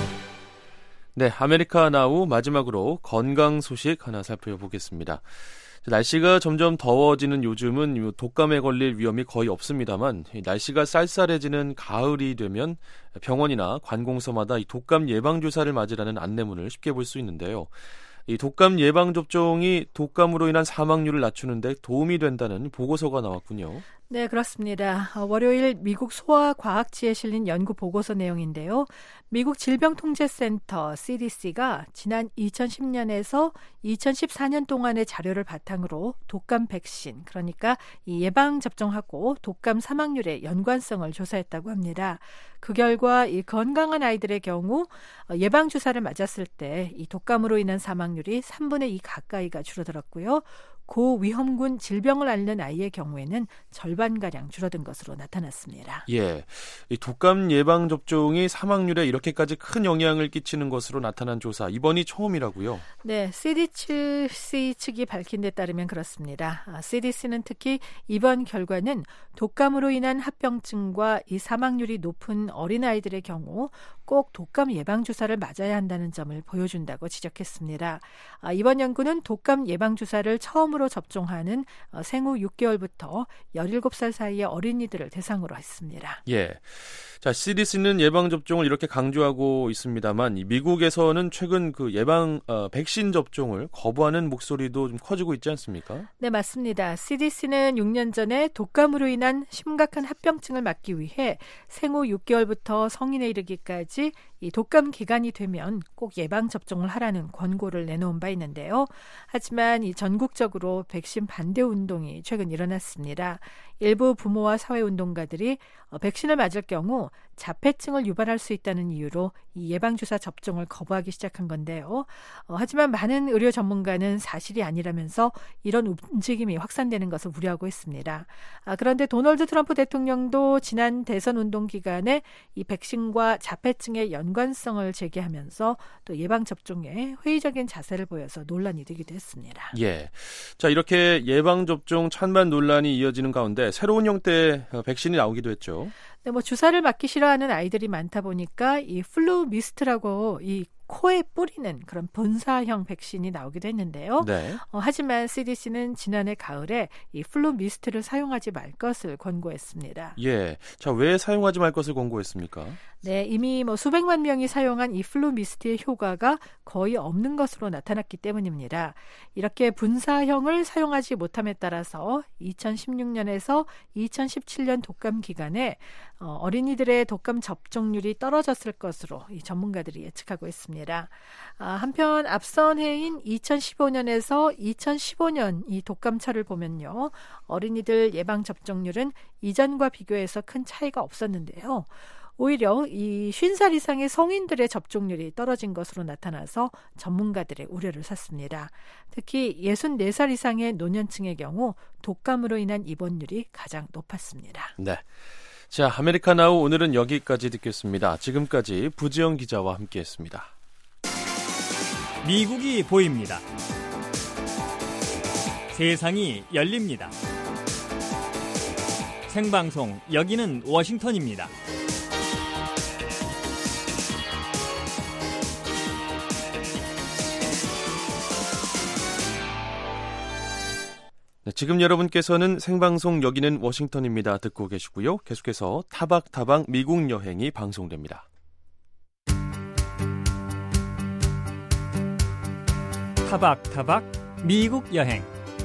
네, 아메리카나우 마지막으로 건강 소식 하나 살펴보겠습니다. 날씨가 점점 더워지는 요즘은 독감에 걸릴 위험이 거의 없습니다만 날씨가 쌀쌀해지는 가을이 되면 병원이나 관공서마다 이 독감 예방주사를 맞으라는 안내문을 쉽게 볼 수 있는데요. 이 독감 예방접종이 독감으로 인한 사망률을 낮추는 데 도움이 된다는 보고서가 나왔군요. 네, 그렇습니다. 월요일 미국 소아과학지에 실린 연구 보고서 내용인데요. 미국 질병통제센터 씨디씨가 지난 이천십 년에서 이천십사 년 동안의 자료를 바탕으로 독감 백신, 그러니까 이 예방접종하고 독감 사망률의 연관성을 조사했다고 합니다. 그 결과 이 건강한 아이들의 경우 예방주사를 맞았을 때 이 독감으로 인한 사망률이 삼분의 이 가까이가 줄어들었고요. 고위험군 질병을 앓는 아이의 경우에는 절반가량 줄어든 것으로 나타났습니다. 예, 이 독감 예방접종이 사망률에 이렇게까지 큰 영향을 끼치는 것으로 나타난 조사, 이번이 처음이라고요? 네, 씨디씨 측이 밝힌 데 따르면 그렇습니다. 아, 씨디씨는 특히 이번 결과는 독감으로 인한 합병증과 이 사망률이 높은 어린아이들의 경우 꼭 독감 예방주사를 맞아야 한다는 점을 보여준다고 지적했습니다. 아, 이번 연구는 독감 예방주사를 처음으로 접종하는 생후 육 개월부터 열일곱 살 사이의 어린이들을 대상으로 했습니다. 예. 자, 씨디씨는 예방접종을 이렇게 강조하고 있습니다만 미국에서는 최근 그 예방 어, 백신 접종을 거부하는 목소리도 좀 커지고 있지 않습니까? 네, 맞습니다. 씨디씨는 육 년 전에 독감으로 인한 심각한 합병증을 막기 위해 생후 육 개월부터 성인에 이르기까지 이 독감 기간이 되면 꼭 예방접종을 하라는 권고를 내놓은 바 있는데요. 하지만 이 전국적으로 백신 반대 운동이 최근 일어났습니다. 일부 부모와 사회운동가들이 백신을 맞을 경우 자폐증을 유발할 수 있다는 이유로 이 예방주사 접종을 거부하기 시작한 건데요. 어, 하지만 많은 의료 전문가는 사실이 아니라면서 이런 움직임이 확산되는 것을 우려하고 있습니다. 아, 그런데 도널드 트럼프 대통령도 지난 대선 운동 기간에 이 백신과 자폐증의 연관성을 제기하면서 또 예방접종에 회의적인 자세를 보여서 논란이 되기도 했습니다. 예. 자, 이렇게 예방접종 찬반 논란이 이어지는 가운데 새로운 형태의 백신이 나오기도 했죠. 네, 뭐 주사를 맞기 싫어하는 아이들이 많다 보니까 이 플루 미스트라고 이 코에 뿌리는 그런 분사형 백신이 나오기도 했는데요. 네. 어, 하지만 씨디씨는 지난해 가을에 이 플루 미스트를 사용하지 말 것을 권고했습니다. 예. 자, 왜 사용하지 말 것을 권고했습니까? 네, 이미 뭐 수백만 명이 사용한 이 플루 미스트의 효과가 거의 없는 것으로 나타났기 때문입니다. 이렇게 분사형을 사용하지 못함에 따라서 이천십육 년에서 이천십칠 년 독감 기간에 어, 어린이들의 독감 접종률이 떨어졌을 것으로 이 전문가들이 예측하고 있습니다. 아, 한편 앞선 해인 이천십오 년에서 이천십오 년 이 독감차를 보면요. 어린이들 예방 접종률은 이전과 비교해서 큰 차이가 없었는데요. 오히려 이 쉰 살 이상의 성인들의 접종률이 떨어진 것으로 나타나서 전문가들의 우려를 샀습니다. 특히 예순네 살 이상의 노년층의 경우 독감으로 인한 입원율이 가장 높았습니다. 네. 자, 아메리카나우 오늘은 여기까지 듣겠습니다. 지금까지 부지영 기자와 함께했습니다. 미국이 보입니다. 세상이 열립니다. 생방송, 여기는 워싱턴입니다. 네, 지금 여러분께서는 생방송 여기는 워싱턴입니다 듣고 계시고요. 계속해서 타박타박 미국 여행이 방송됩니다. 타박타박 미국 여행.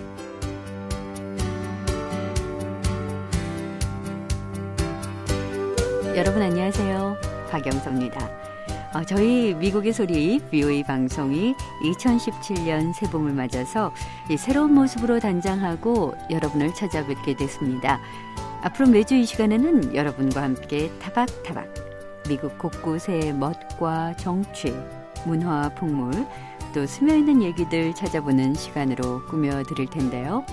여러분 안녕하세요. 박영서입니다. 어, 저희 미국의 소리 브이오에이 방송이 이천십칠 년 새봄을 맞아서 이 새로운 모습으로 단장하고 여러분을 찾아뵙게 됐습니다. 앞으로 매주 이 시간에는 여러분과 함께 타박타박 미국 곳곳의 멋과 정취, 문화와 풍물, 또 스며있는 얘기들 찾아보는 시간으로 꾸며드릴 텐데요.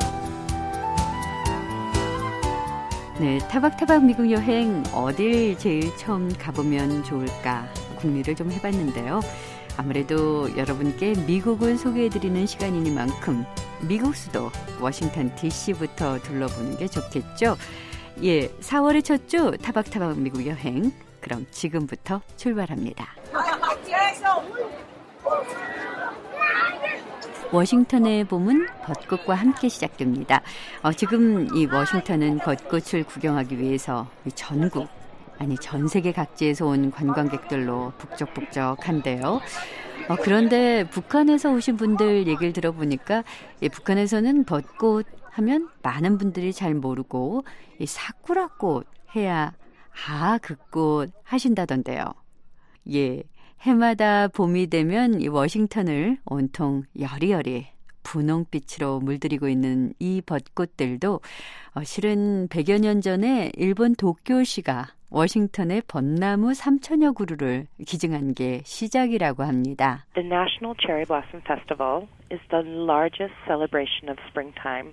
네, 타박타박 미국 여행 어딜 제일 처음 가보면 좋을까 궁리를 좀 해봤는데요. 아무래도 여러분께 미국을 소개해드리는 시간이니만큼 미국 수도 워싱턴 디씨부터 둘러보는 게 좋겠죠. 예, 사월의 첫 주 타박타박 미국 여행, 그럼 지금부터 출발합니다. 워싱턴의 봄은 벚꽃과 함께 시작됩니다. 어, 지금 이 워싱턴은 벚꽃을 구경하기 위해서 전국, 아니 전 세계 각지에서 온 관광객들로 북적북적한데요. 어, 그런데 북한에서 오신 분들 얘기를 들어보니까 예, 북한에서는 벚꽃 하면 많은 분들이 잘 모르고 이 사쿠라꽃 해야 아, 그 꽃 하신다던데요. 예, 해마다 봄이 되면 이 워싱턴을 온통 여리여리 분홍빛으로 물들이고 있는 이 벚꽃들도 어, 실은 백여 년 전에 일본 도쿄시가 워싱턴의 벚나무 삼천여 그루를 기증한 게 시작이라고 합니다. The National Cherry Blossom Festival is the largest celebration of springtime.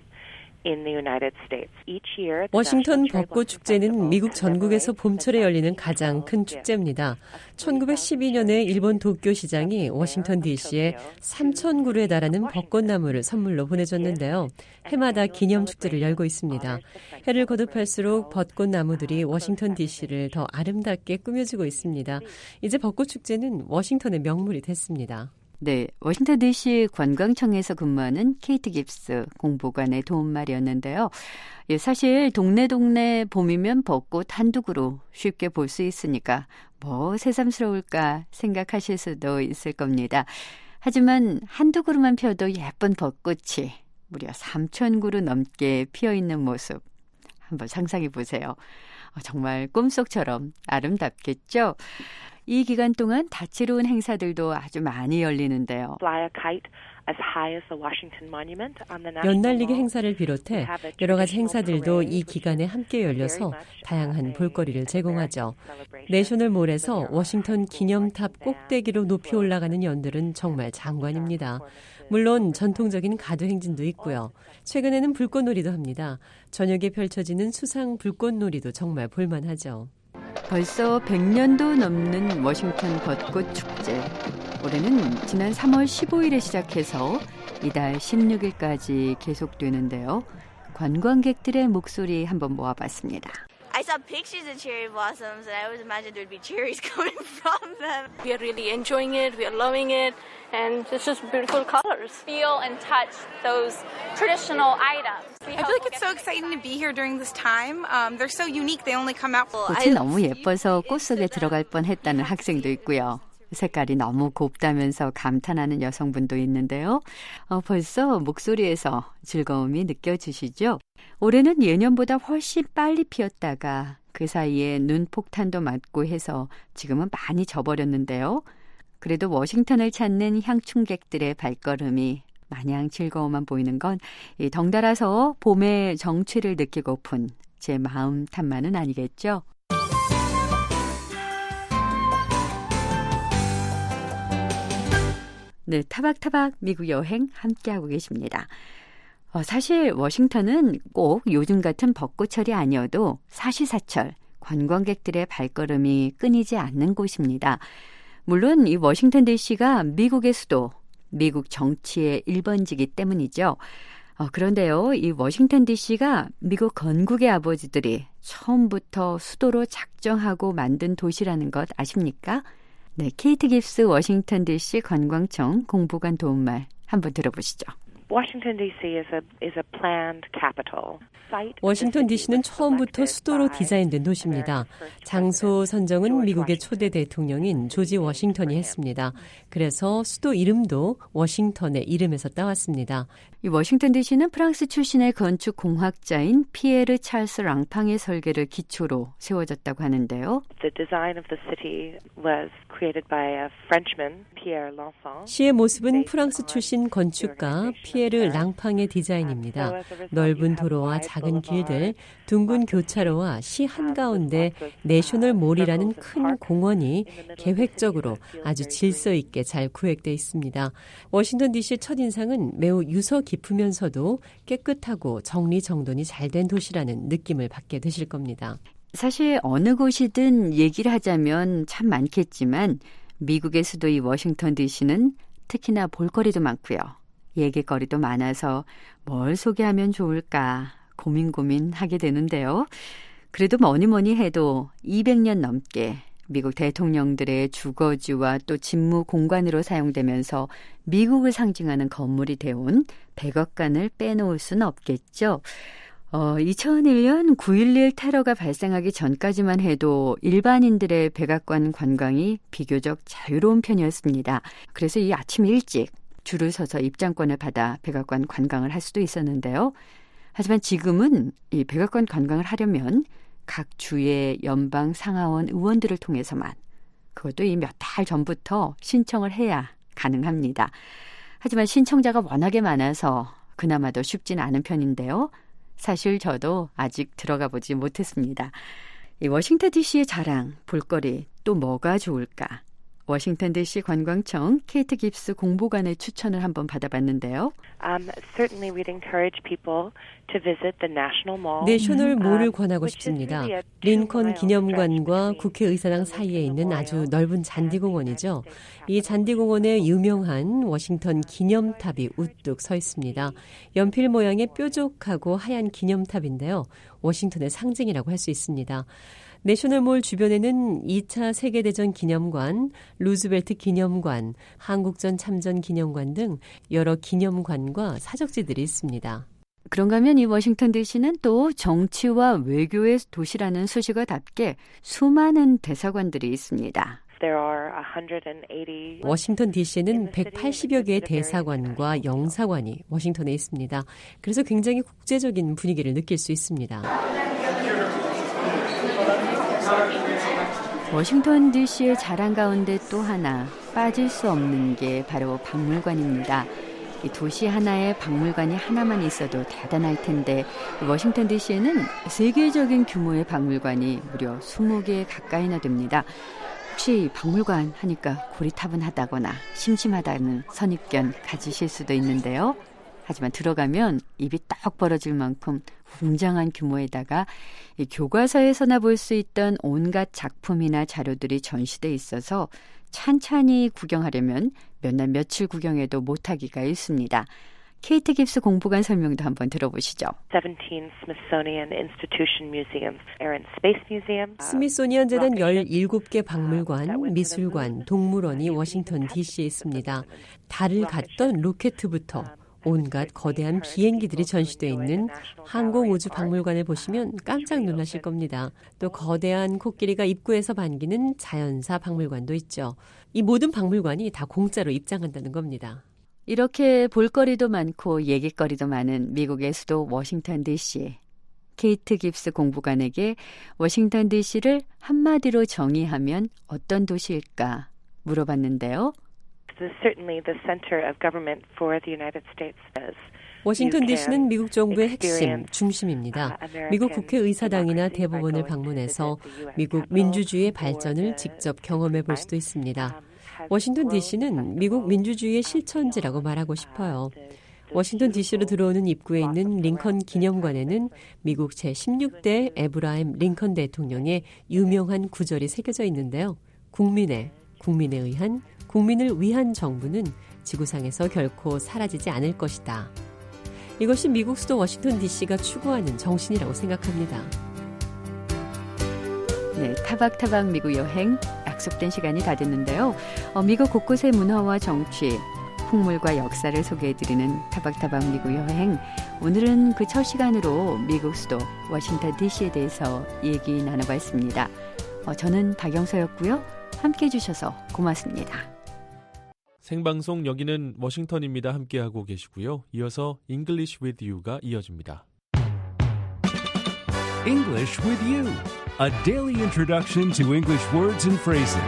워싱턴 벚꽃 축제는 미국 전국에서 봄철에 열리는 가장 큰 축제입니다. 천구백십이 년에 일본 도쿄시장이 워싱턴 디씨에 삼천 그루에 달하는 벚꽃나무를 선물로 보내줬는데요. 해마다 기념 축제를 열고 있습니다. 해를 거듭할수록 벚꽃나무들이 워싱턴 디씨를 더 아름답게 꾸며주고 있습니다. 이제 벚꽃 축제는 워싱턴의 명물이 됐습니다. 네, 워싱턴 디씨 관광청에서 근무하는 케이트 깁스 공보관의 도움말이었는데요. 예, 사실 동네 동네 봄이면 벚꽃 한두 그루 쉽게 볼 수 있으니까 뭐 새삼스러울까 생각하실 수도 있을 겁니다. 하지만 한두 그루만 펴도 예쁜 벚꽃이 무려 삼천 그루 넘게 피어있는 모습 한번 상상해 보세요. 정말 꿈속처럼 아름답겠죠? 이 기간 동안 다채로운 행사들도 아주 많이 열리는데요. 연날리기 행사를 비롯해 여러 가지 행사들도 이 기간에 함께 열려서 다양한 볼거리를 제공하죠. 내셔널몰에서 워싱턴 기념탑 꼭대기로 높이 올라가는 연들은 정말 장관입니다. 물론 전통적인 가두 행진도 있고요. 최근에는 불꽃놀이도 합니다. 저녁에 펼쳐지는 수상 불꽃놀이도 정말 볼만하죠. 벌써 백 년도 넘는 워싱턴 벚꽃 축제. 올해는 지난 삼월 십오일에 시작해서 이달 십육일까지 계속되는데요. 관광객들의 목소리 한번 모아봤습니다. I saw pictures of cherry blossoms and I always imagined there'd be cherries coming from them. We are really enjoying it, we are loving it, and it's just beautiful colors. Feel and touch those traditional items. I feel like it's so exciting to be here during this time. Um, they're so unique, they only come out. 꽃이 너무 예뻐서 꽃 속에 들어갈 뻔했다는 학생도 있고요. 색깔이 너무 곱다면서 감탄하는 여성분도 있는데요. 어, 벌써 목소리에서 즐거움이 느껴지시죠? 올해는 예년보다 훨씬 빨리 피었다가 그 사이에 눈폭탄도 맞고 해서 지금은 많이 져버렸는데요. 그래도 워싱턴을 찾는 향충객들의 발걸음이 마냥 즐거움만 보이는 건 이 덩달아서 봄의 정취를 느끼고픈 제 마음 탓만은 아니겠죠? 네, 타박타박 미국 여행 함께하고 계십니다. 어, 사실 워싱턴은 꼭 요즘 같은 벚꽃철이 아니어도 사시사철 관광객들의 발걸음이 끊이지 않는 곳입니다. 물론 이 워싱턴 디씨가 미국의 수도, 미국 정치의 일 번지기 때문이죠. 어, 그런데요, 이 워싱턴 디씨가 미국 건국의 아버지들이 처음부터 수도로 작정하고 만든 도시라는 것 아십니까? 네, 케이트 깁스 워싱턴 디씨 관광청 공보관 도움말 한번 들어보시죠. Washington D C is a is a planned capital. 워싱턴 디씨는 처음부터 수도로 디자인된 도시입니다. 장소 선정은 미국의 초대 대통령인 조지 워싱턴이 했습니다. 그래서 수도 이름도 워싱턴의 이름에서 따왔습니다. 이 워싱턴 디씨는 프랑스 출신의 건축 공학자인 피에르 찰스 랑팡의 설계를 기초로 세워졌다고 하는데요. The design of the city was created by a Frenchman, Pierre L'Enfant. 시의 모습은 프랑스 출신 건축가 피에르 랑팡의 디자인입니다. 넓은 도로와 작은 길들, 둥근 교차로와 시 한가운데 내셔널 몰이라는 큰 공원이 계획적으로 아주 질서 있게 잘 구획되어 있습니다. 워싱턴 디씨의 첫인상은 매우 유서 깊으면서도 깨끗하고 정리정돈이 잘 된 도시라는 느낌을 받게 되실 겁니다. 사실 어느 곳이든 얘기를 하자면 참 많겠지만 미국의 수도 이 워싱턴 디씨는 특히나 볼거리도 많고요. 얘기거리도 많아서 뭘 소개하면 좋을까 고민 고민하게 되는데요. 그래도 뭐니 뭐니 해도 이백 년 넘게 미국 대통령들의 주거지와 또 집무 공간으로 사용되면서 미국을 상징하는 건물이 되어온 백악관을 빼놓을 수는 없겠죠. 어, 이천일 년 구일일 테러가 발생하기 전까지만 해도 일반인들의 백악관 관광이 비교적 자유로운 편이었습니다. 그래서 이 아침 일찍 줄을 서서 입장권을 받아 백악관 관광을 할 수도 있었는데요. 하지만 지금은 이 백악관 관광을 하려면 각 주의 연방 상하원 의원들을 통해서만, 그것도 이 몇 달 전부터 신청을 해야 가능합니다. 하지만 신청자가 워낙에 많아서 그나마도 쉽진 않은 편인데요. 사실 저도 아직 들어가 보지 못했습니다. 이 워싱턴 디씨의 자랑, 볼거리 또 뭐가 좋을까? 워싱턴 디씨 관광청 케이트 깁스 공보관의 추천을 한번 받아봤는데요. Um, certainly we'd encourage people to visit the National Mall. 내셔널 몰을 권하고 싶습니다. 린컨 기념관과 국회의사당 사이에 있는 아주 넓은 잔디공원이죠. 이 잔디공원에 유명한 워싱턴 기념탑이 우뚝 서 있습니다. 연필 모양의 뾰족하고 하얀 기념탑인데요. 워싱턴의 상징이라고 할 수 있습니다. 내셔널몰 주변에는 이 차 세계대전 기념관, 루즈벨트 기념관, 한국전 참전 기념관 등 여러 기념관과 사적지들이 있습니다. 그런가 하면 이 워싱턴 디씨는 또 정치와 외교의 도시라는 수식어답게 수많은 대사관들이 있습니다. 워싱턴 디씨는 백팔십여 개의 대사관과 영사관이 워싱턴에 있습니다. 그래서 굉장히 국제적인 분위기를 느낄 수 있습니다. 워싱턴 디씨의 자랑 가운데 또 하나 빠질 수 없는 게 바로 박물관입니다. 이 도시 하나에 박물관이 하나만 있어도 대단할 텐데 워싱턴 디씨에는 세계적인 규모의 박물관이 무려 스무 개 가까이나 됩니다. 혹시 박물관 하니까 고리타분하다거나 심심하다는 선입견 가지실 수도 있는데요. 하지만 들어가면 입이 딱 벌어질 만큼 웅장한 규모에다가 이 교과서에서나 볼 수 있던 온갖 작품이나 자료들이 전시돼 있어서 찬찬히 구경하려면 몇 날 며칠 구경해도 못하기가 일쑤입니다. 케이트 깁스 공보관 설명도 한번 들어보시죠. seventeen Smithsonian Institution Museums, Air and Space Museum. 스미소니언 재단 열일곱 개 박물관, 미술관, 동물원이 워싱턴 디씨에 있습니다. 달을 갔던 로켓부터 온갖 거대한 비행기들이 전시되어 있는 항공우주박물관을 보시면 깜짝 놀라실 겁니다. 또 거대한 코끼리가 입구에서 반기는 자연사 박물관도 있죠. 이 모든 박물관이 다 공짜로 입장한다는 겁니다. 이렇게 볼거리도 많고 얘기거리도 많은 미국의 수도 워싱턴 디씨. 케이트 깁스 공보관에게 워싱턴 디씨를 한마디로 정의하면 어떤 도시일까 물어봤는데요. 워싱턴 디씨는 미국 정부의 핵심, 중심입니다. 미국 국회의사당이나 대법원을 방문해서 미국 민주주의의 발전을 직접 경험해 볼 수도 있습니다. 워싱턴 디씨는 미국 민주주의의 실천지라고 말하고 싶어요. 워싱턴 디씨로 들어오는 입구에 있는 링컨 기념관에는 미국 제십육 대 에브라임 링컨 대통령의 유명한 구절이 새겨져 있는데요. 국민의, 국민에 의한, 국민을 위한 정부는 지구상에서 결코 사라지지 않을 것이다. 이것이 미국 수도 워싱턴 디씨가 추구하는 정신이라고 생각합니다. 네, 타박타박 미국 여행 약속된 시간이 다 됐는데요. 어, 미국 곳곳의 문화와 정치, 풍물과 역사를 소개해드리는 타박타박 미국 여행. 오늘은 그 첫 시간으로 미국 수도 워싱턴 디씨에 대해서 얘기 나눠봤습니다. 어, 저는 박영서였고요. 함께해 주셔서 고맙습니다. 생방송 여기는 워싱턴입니다. 함께하고 계시고요. 이어서 English with You가 이어집니다. English with You, a daily introduction to English words and phrases.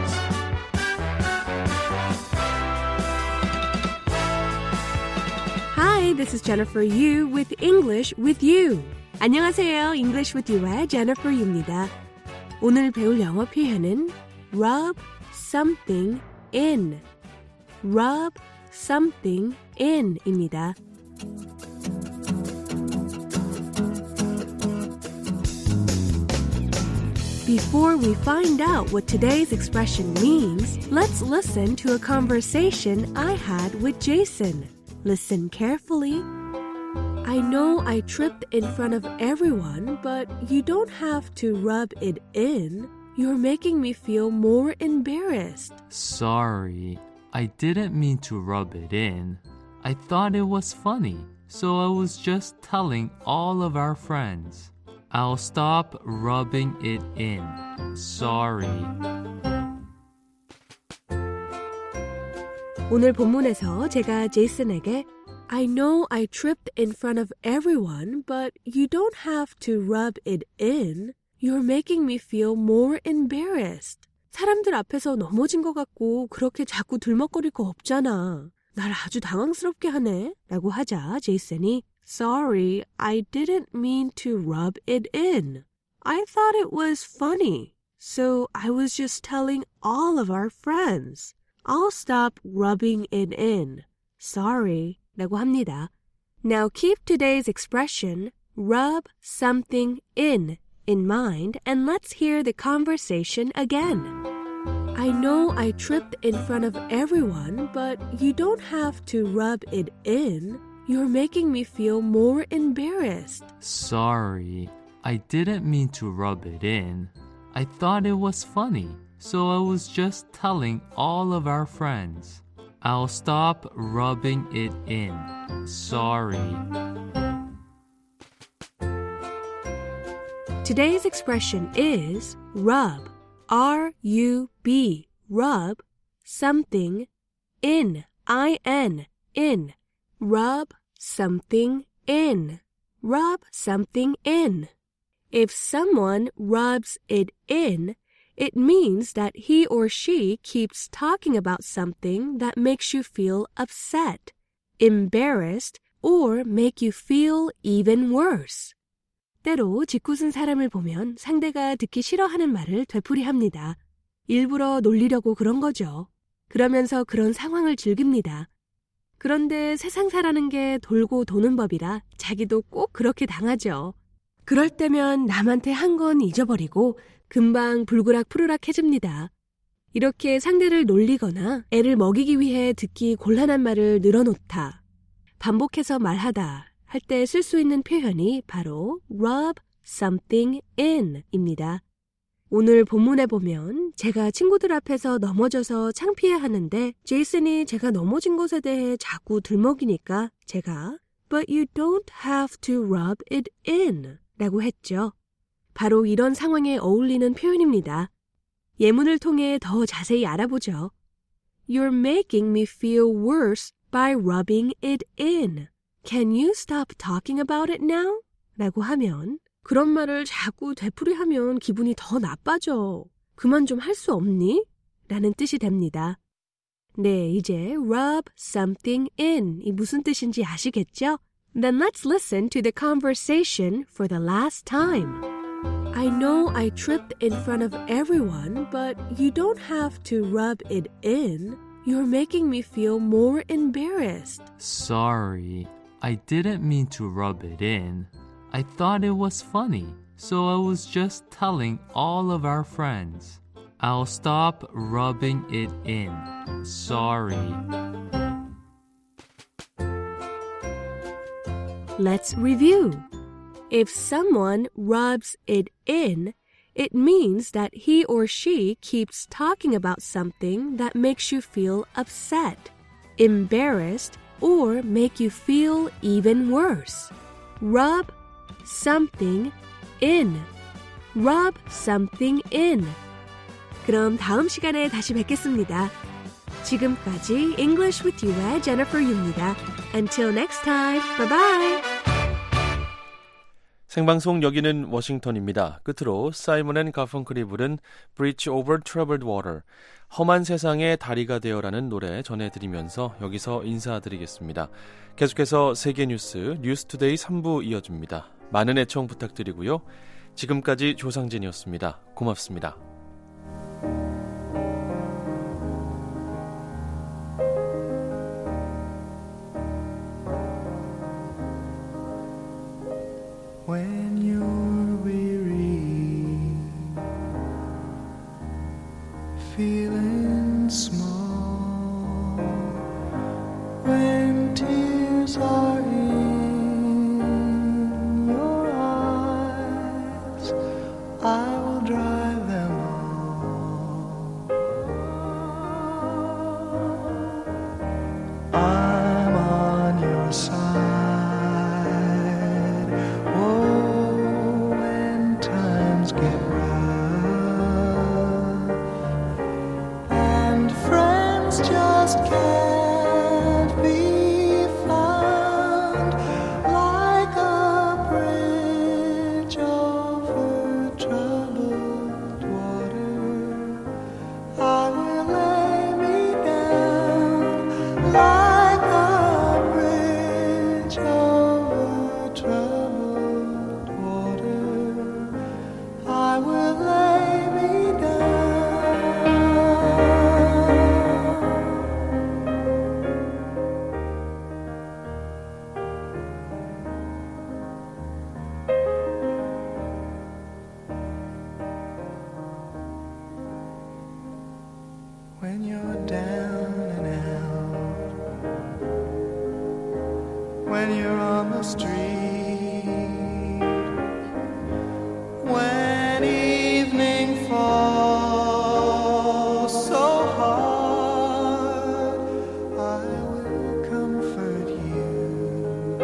Hi, this is Jennifer Yu with English with You. 안녕하세요. English with You의 Jennifer Yu입니다. 오늘 배울 영어 표현은 rub something in. rub something in 입니다. Before we find out what today's expression means, let's listen to a conversation I had with Jason. Listen carefully. I know I tripped in front of everyone, but you don't have to rub it in. You're making me feel more embarrassed. Sorry, I didn't mean to rub it in. I thought it was funny, so I was just telling all of our friends. I'll stop rubbing it in. Sorry. 오늘 본문에서 제가 제이슨에게 I know I tripped in front of everyone, but you don't have to rub it in. You're making me feel more embarrassed. 사람들 앞에서 넘어진 것 같고 그렇게 자꾸 들먹거릴 거 없잖아. 날 아주 당황스럽게 하네. 라고 하자 제이슨이 Sorry, I didn't mean to rub it in. I thought it was funny, so I was just telling all of our friends. I'll stop rubbing it in. Sorry. 라고 합니다. Now keep today's expression, rub something in, in mind, and let's hear the conversation again. I know I tripped in front of everyone, but you don't have to rub it in. You're making me feel more embarrassed. Sorry, I didn't mean to rub it in. I thought it was funny, so I was just telling all of our friends. I'll stop rubbing it in. Sorry. Today's expression is rub. R U B. Rub something in. I N. In. Rub something in. Rub something in. If someone rubs it in, it means that he or she keeps talking about something that makes you feel upset, embarrassed, or make you feel even worse. 때로 짓궂은 사람을 보면 상대가 듣기 싫어하는 말을 되풀이합니다. 일부러 놀리려고 그런 거죠. 그러면서 그런 상황을 즐깁니다. 그런데 세상 사라는 게 돌고 도는 법이라 자기도 꼭 그렇게 당하죠. 그럴 때면 남한테 한 건 잊어버리고 금방 불그락푸르락해집니다. 이렇게 상대를 놀리거나 애를 먹이기 위해 듣기 곤란한 말을 늘어놓다, 반복해서 말하다 할 때 쓸 수 있는 표현이 바로 rub something in 입니다. 오늘 본문에 보면 제가 친구들 앞에서 넘어져서 창피해하는데 제이슨이 제가 넘어진 것에 대해 자꾸 들먹이니까 제가 But you don't have to rub it in 라고 했죠. 바로 이런 상황에 어울리는 표현입니다. 예문을 통해 더 자세히 알아보죠. You're making me feel worse by rubbing it in. Can you stop talking about it now? 라고 하면 그런 말을 자꾸 되풀이하면 기분이 더 나빠져. 그만 좀 할 수 없니? 라는 뜻이 됩니다. 네, 이제 rub something in 이 무슨 뜻인지 아시겠죠? Then let's listen to the conversation for the last time. I know I tripped in front of everyone, but you don't have to rub it in. You're making me feel more embarrassed. Sorry, I didn't mean to rub it in. I thought it was funny, so I was just telling all of our friends. I'll stop rubbing it in. Sorry. Let's review. If someone rubs it in, it means that he or she keeps talking about something that makes you feel upset, embarrassed, or make you feel even worse. Rub something in. Rub something in. 그럼 다음 시간에 다시 뵙겠습니다. 지금까지 English with You의 Jennifer Yu입니다. Until next time, bye-bye. 생방송 여기는 워싱턴입니다. 끝으로 사이먼 앤 가펑클이 부른 Bridge Over Troubled Water, 험한 세상의 다리가 되어라는 노래 전해드리면서 여기서 인사드리겠습니다. 계속해서 세계 뉴스, 뉴스투데이 삼 부 이어집니다. 많은 애청 부탁드리고요. 지금까지 조상진이었습니다. 고맙습니다. When you're weary, feeling small, when tears are in your eyes, I will dry them all. just can't be found like a bridge over troubled water. I will lay me down like a bridge over troubled water. I will lay me down. When you're down and out, when you're on the street, when evening falls so hard, I will comfort you.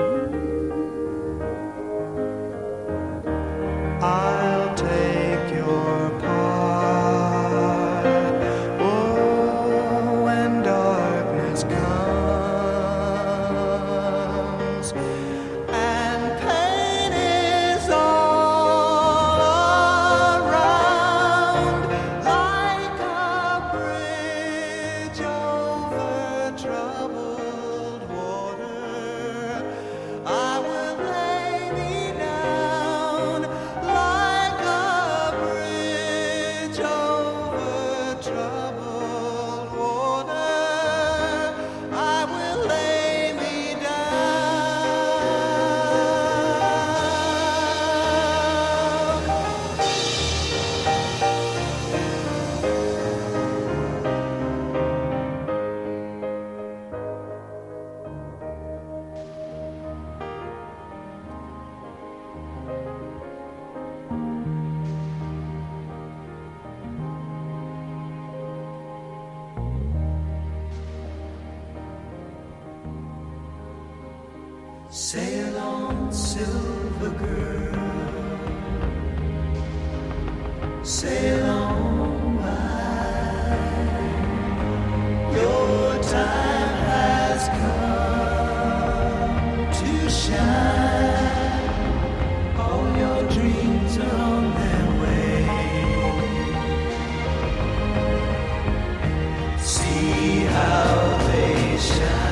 I'll take your part. Oh, when darkness comes and pain is all around, like a bridge over troubled water, I will lay me down like a bridge over troubled water. I will lay me Sail on, silver girl, sail on by. Your time has come to shine. All your dreams are on their way. See how they shine.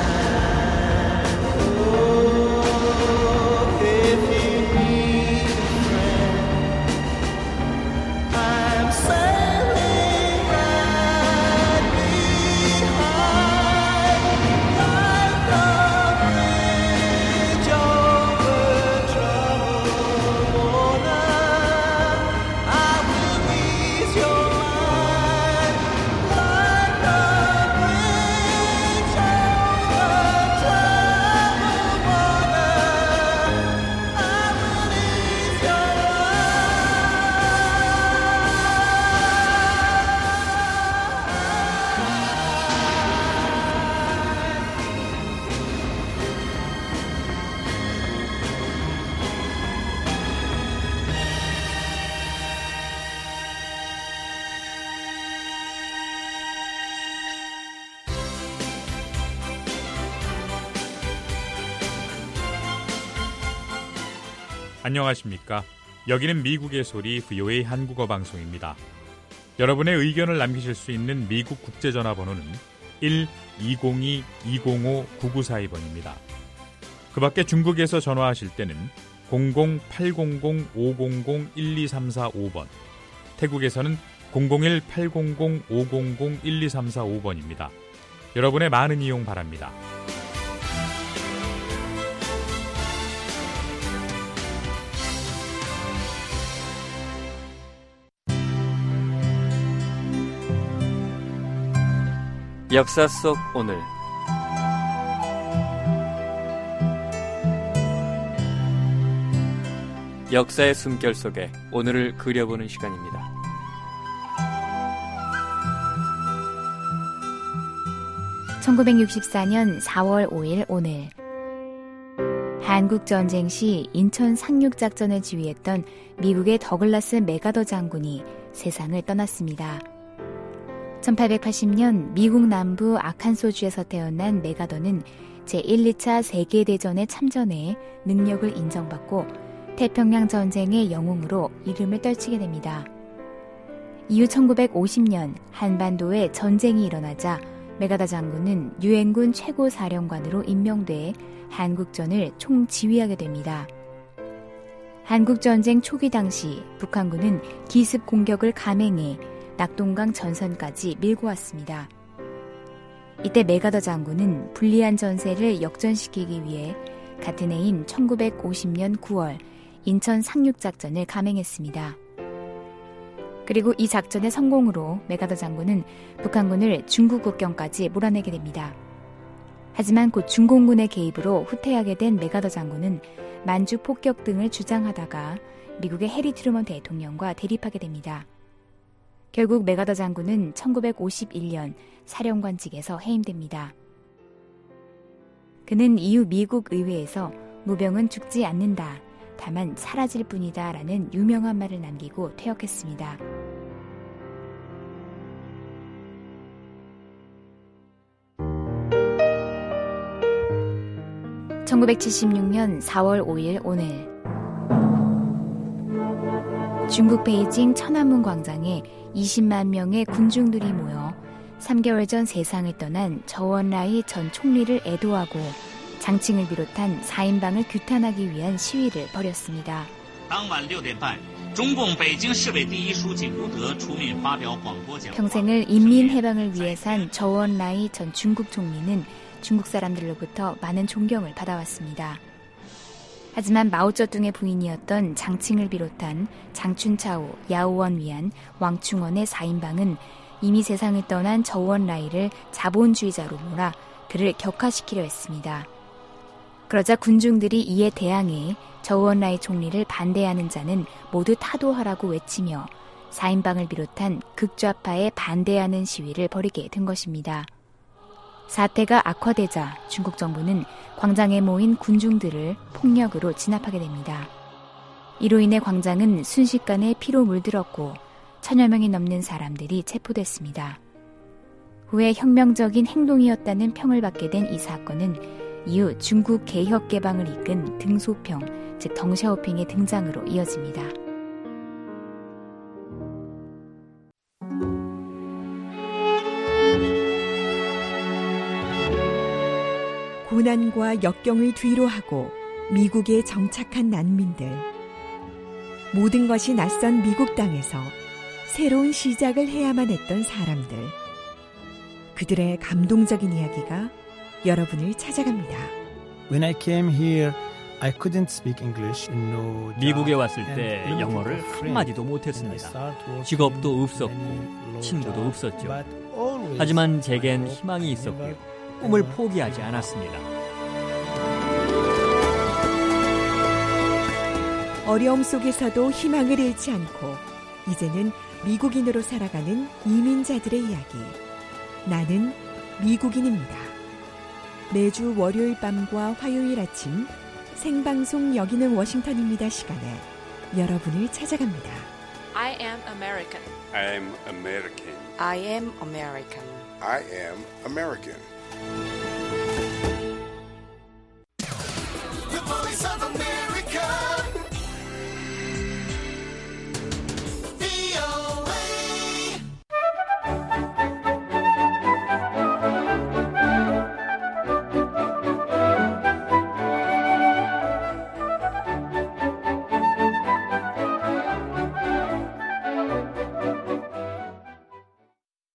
안녕하십니까? 여기는 미국의 소리 브이오에이 한국어 방송입니다. 여러분의 의견을 남기실 수 있는 미국 국제전화번호는 일 이공이 이공오 구구사이 번입니다. 그 밖에 중국에서 전화하실 때는 공공 팔공공 오공공 일이삼사오 번, 태국에서는 공공일 팔공공 오공공 일이삼사오 번입니다. 여러분의 많은 이용 바랍니다. 역사 속 오늘 역사의 숨결 속에 오늘을 그려보는 시간입니다. 천구백육십사 년 사월 오일 오늘 한국전쟁 시 인천 상륙작전을 지휘했던 미국의 더글라스 맥아더 장군이 세상을 떠났습니다. 천팔백팔십 년 미국 남부 아칸소주에서 태어난 메가더는 제일, 이 차 세계대전에 참전해 능력을 인정받고 태평양 전쟁의 영웅으로 이름을 떨치게 됩니다. 이후 천구백오십 년 한반도에 전쟁이 일어나자 메가더 장군은 유엔군 최고사령관으로 임명돼 한국전을 총지휘하게 됩니다. 한국전쟁 초기 당시 북한군은 기습 공격을 감행해 낙동강 전선까지 밀고 왔습니다. 이때 메가더 장군은 불리한 전세를 역전시키기 위해 같은 해인 천구백오십 년 구월 인천 상륙작전을 감행했습니다. 그리고 이 작전의 성공으로 메가더 장군은 북한군을 중국 국경까지 몰아내게 됩니다. 하지만 곧 중공군의 개입으로 후퇴하게 된 메가더 장군은 만주 폭격 등을 주장하다가 미국의 해리 트루먼 대통령과 대립하게 됩니다. 결국 메가더 장군은 천구백오십일 년 사령관직에서 해임됩니다. 그는 이후 미국 의회에서 무병은 죽지 않는다, 다만 사라질 뿐이다 라는 유명한 말을 남기고 퇴역했습니다. 천구백칠십육 년 사월 오일 오늘 중국 베이징 천안문 광장에 이십만 명의 군중들이 모여 삼 개월 전 세상을 떠난 저원라이 전 총리를 애도하고 장칭을 비롯한 사인방을 규탄하기 위한 시위를 벌였습니다. 평생을 인민해방을 위해 산 저원라이 전 중국 총리는 중국 사람들로부터 많은 존경을 받아왔습니다. 하지만 마오쩌둥의 부인이었던 장칭을 비롯한 장춘차오, 야오원 위안, 왕충원의 사인방은 이미 세상을 떠난 저원라이를 자본주의자로 몰아 그를 격화시키려 했습니다. 그러자 군중들이 이에 대항해 저원라이 총리를 반대하는 자는 모두 타도하라고 외치며 사인방을 비롯한 극좌파에 반대하는 시위를 벌이게 된 것입니다. 사태가 악화되자 중국 정부는 광장에 모인 군중들을 폭력으로 진압하게 됩니다. 이로 인해 광장은 순식간에 피로 물들었고 천여 명이 넘는 사람들이 체포됐습니다. 후에 혁명적인 행동이었다는 평을 받게 된 이 사건은 이후 중국 개혁 개방을 이끈 등소평, 즉 덩샤오핑의 등장으로 이어집니다. 고난과 역경을 뒤로하고 미국에 정착한 난민들. 모든 것이 낯선 미국 땅에서 새로운 시작을 해야만 했던 사람들. 그들의 감동적인 이야기가 여러분을 찾아갑니다. When I came here, I couldn't speak English. No job, 미국에 왔을 때 영어를 한마디도 못했습니다. 직업도 없었고 친구도 없었죠. 하지만 제겐 희망이 있었고요. 꿈을 포기하지 않았습니다. 어려움 속에서도 희망을 잃지 않고 이제는 미국인으로 살아가는 이민자들의 이야기. 나는 미국인입니다. 매주 월요일 밤과 화요일 아침 생방송 여기는 워싱턴입니다 시간에 여러분을 찾아갑니다. I am American. I am American. I am American. I am American.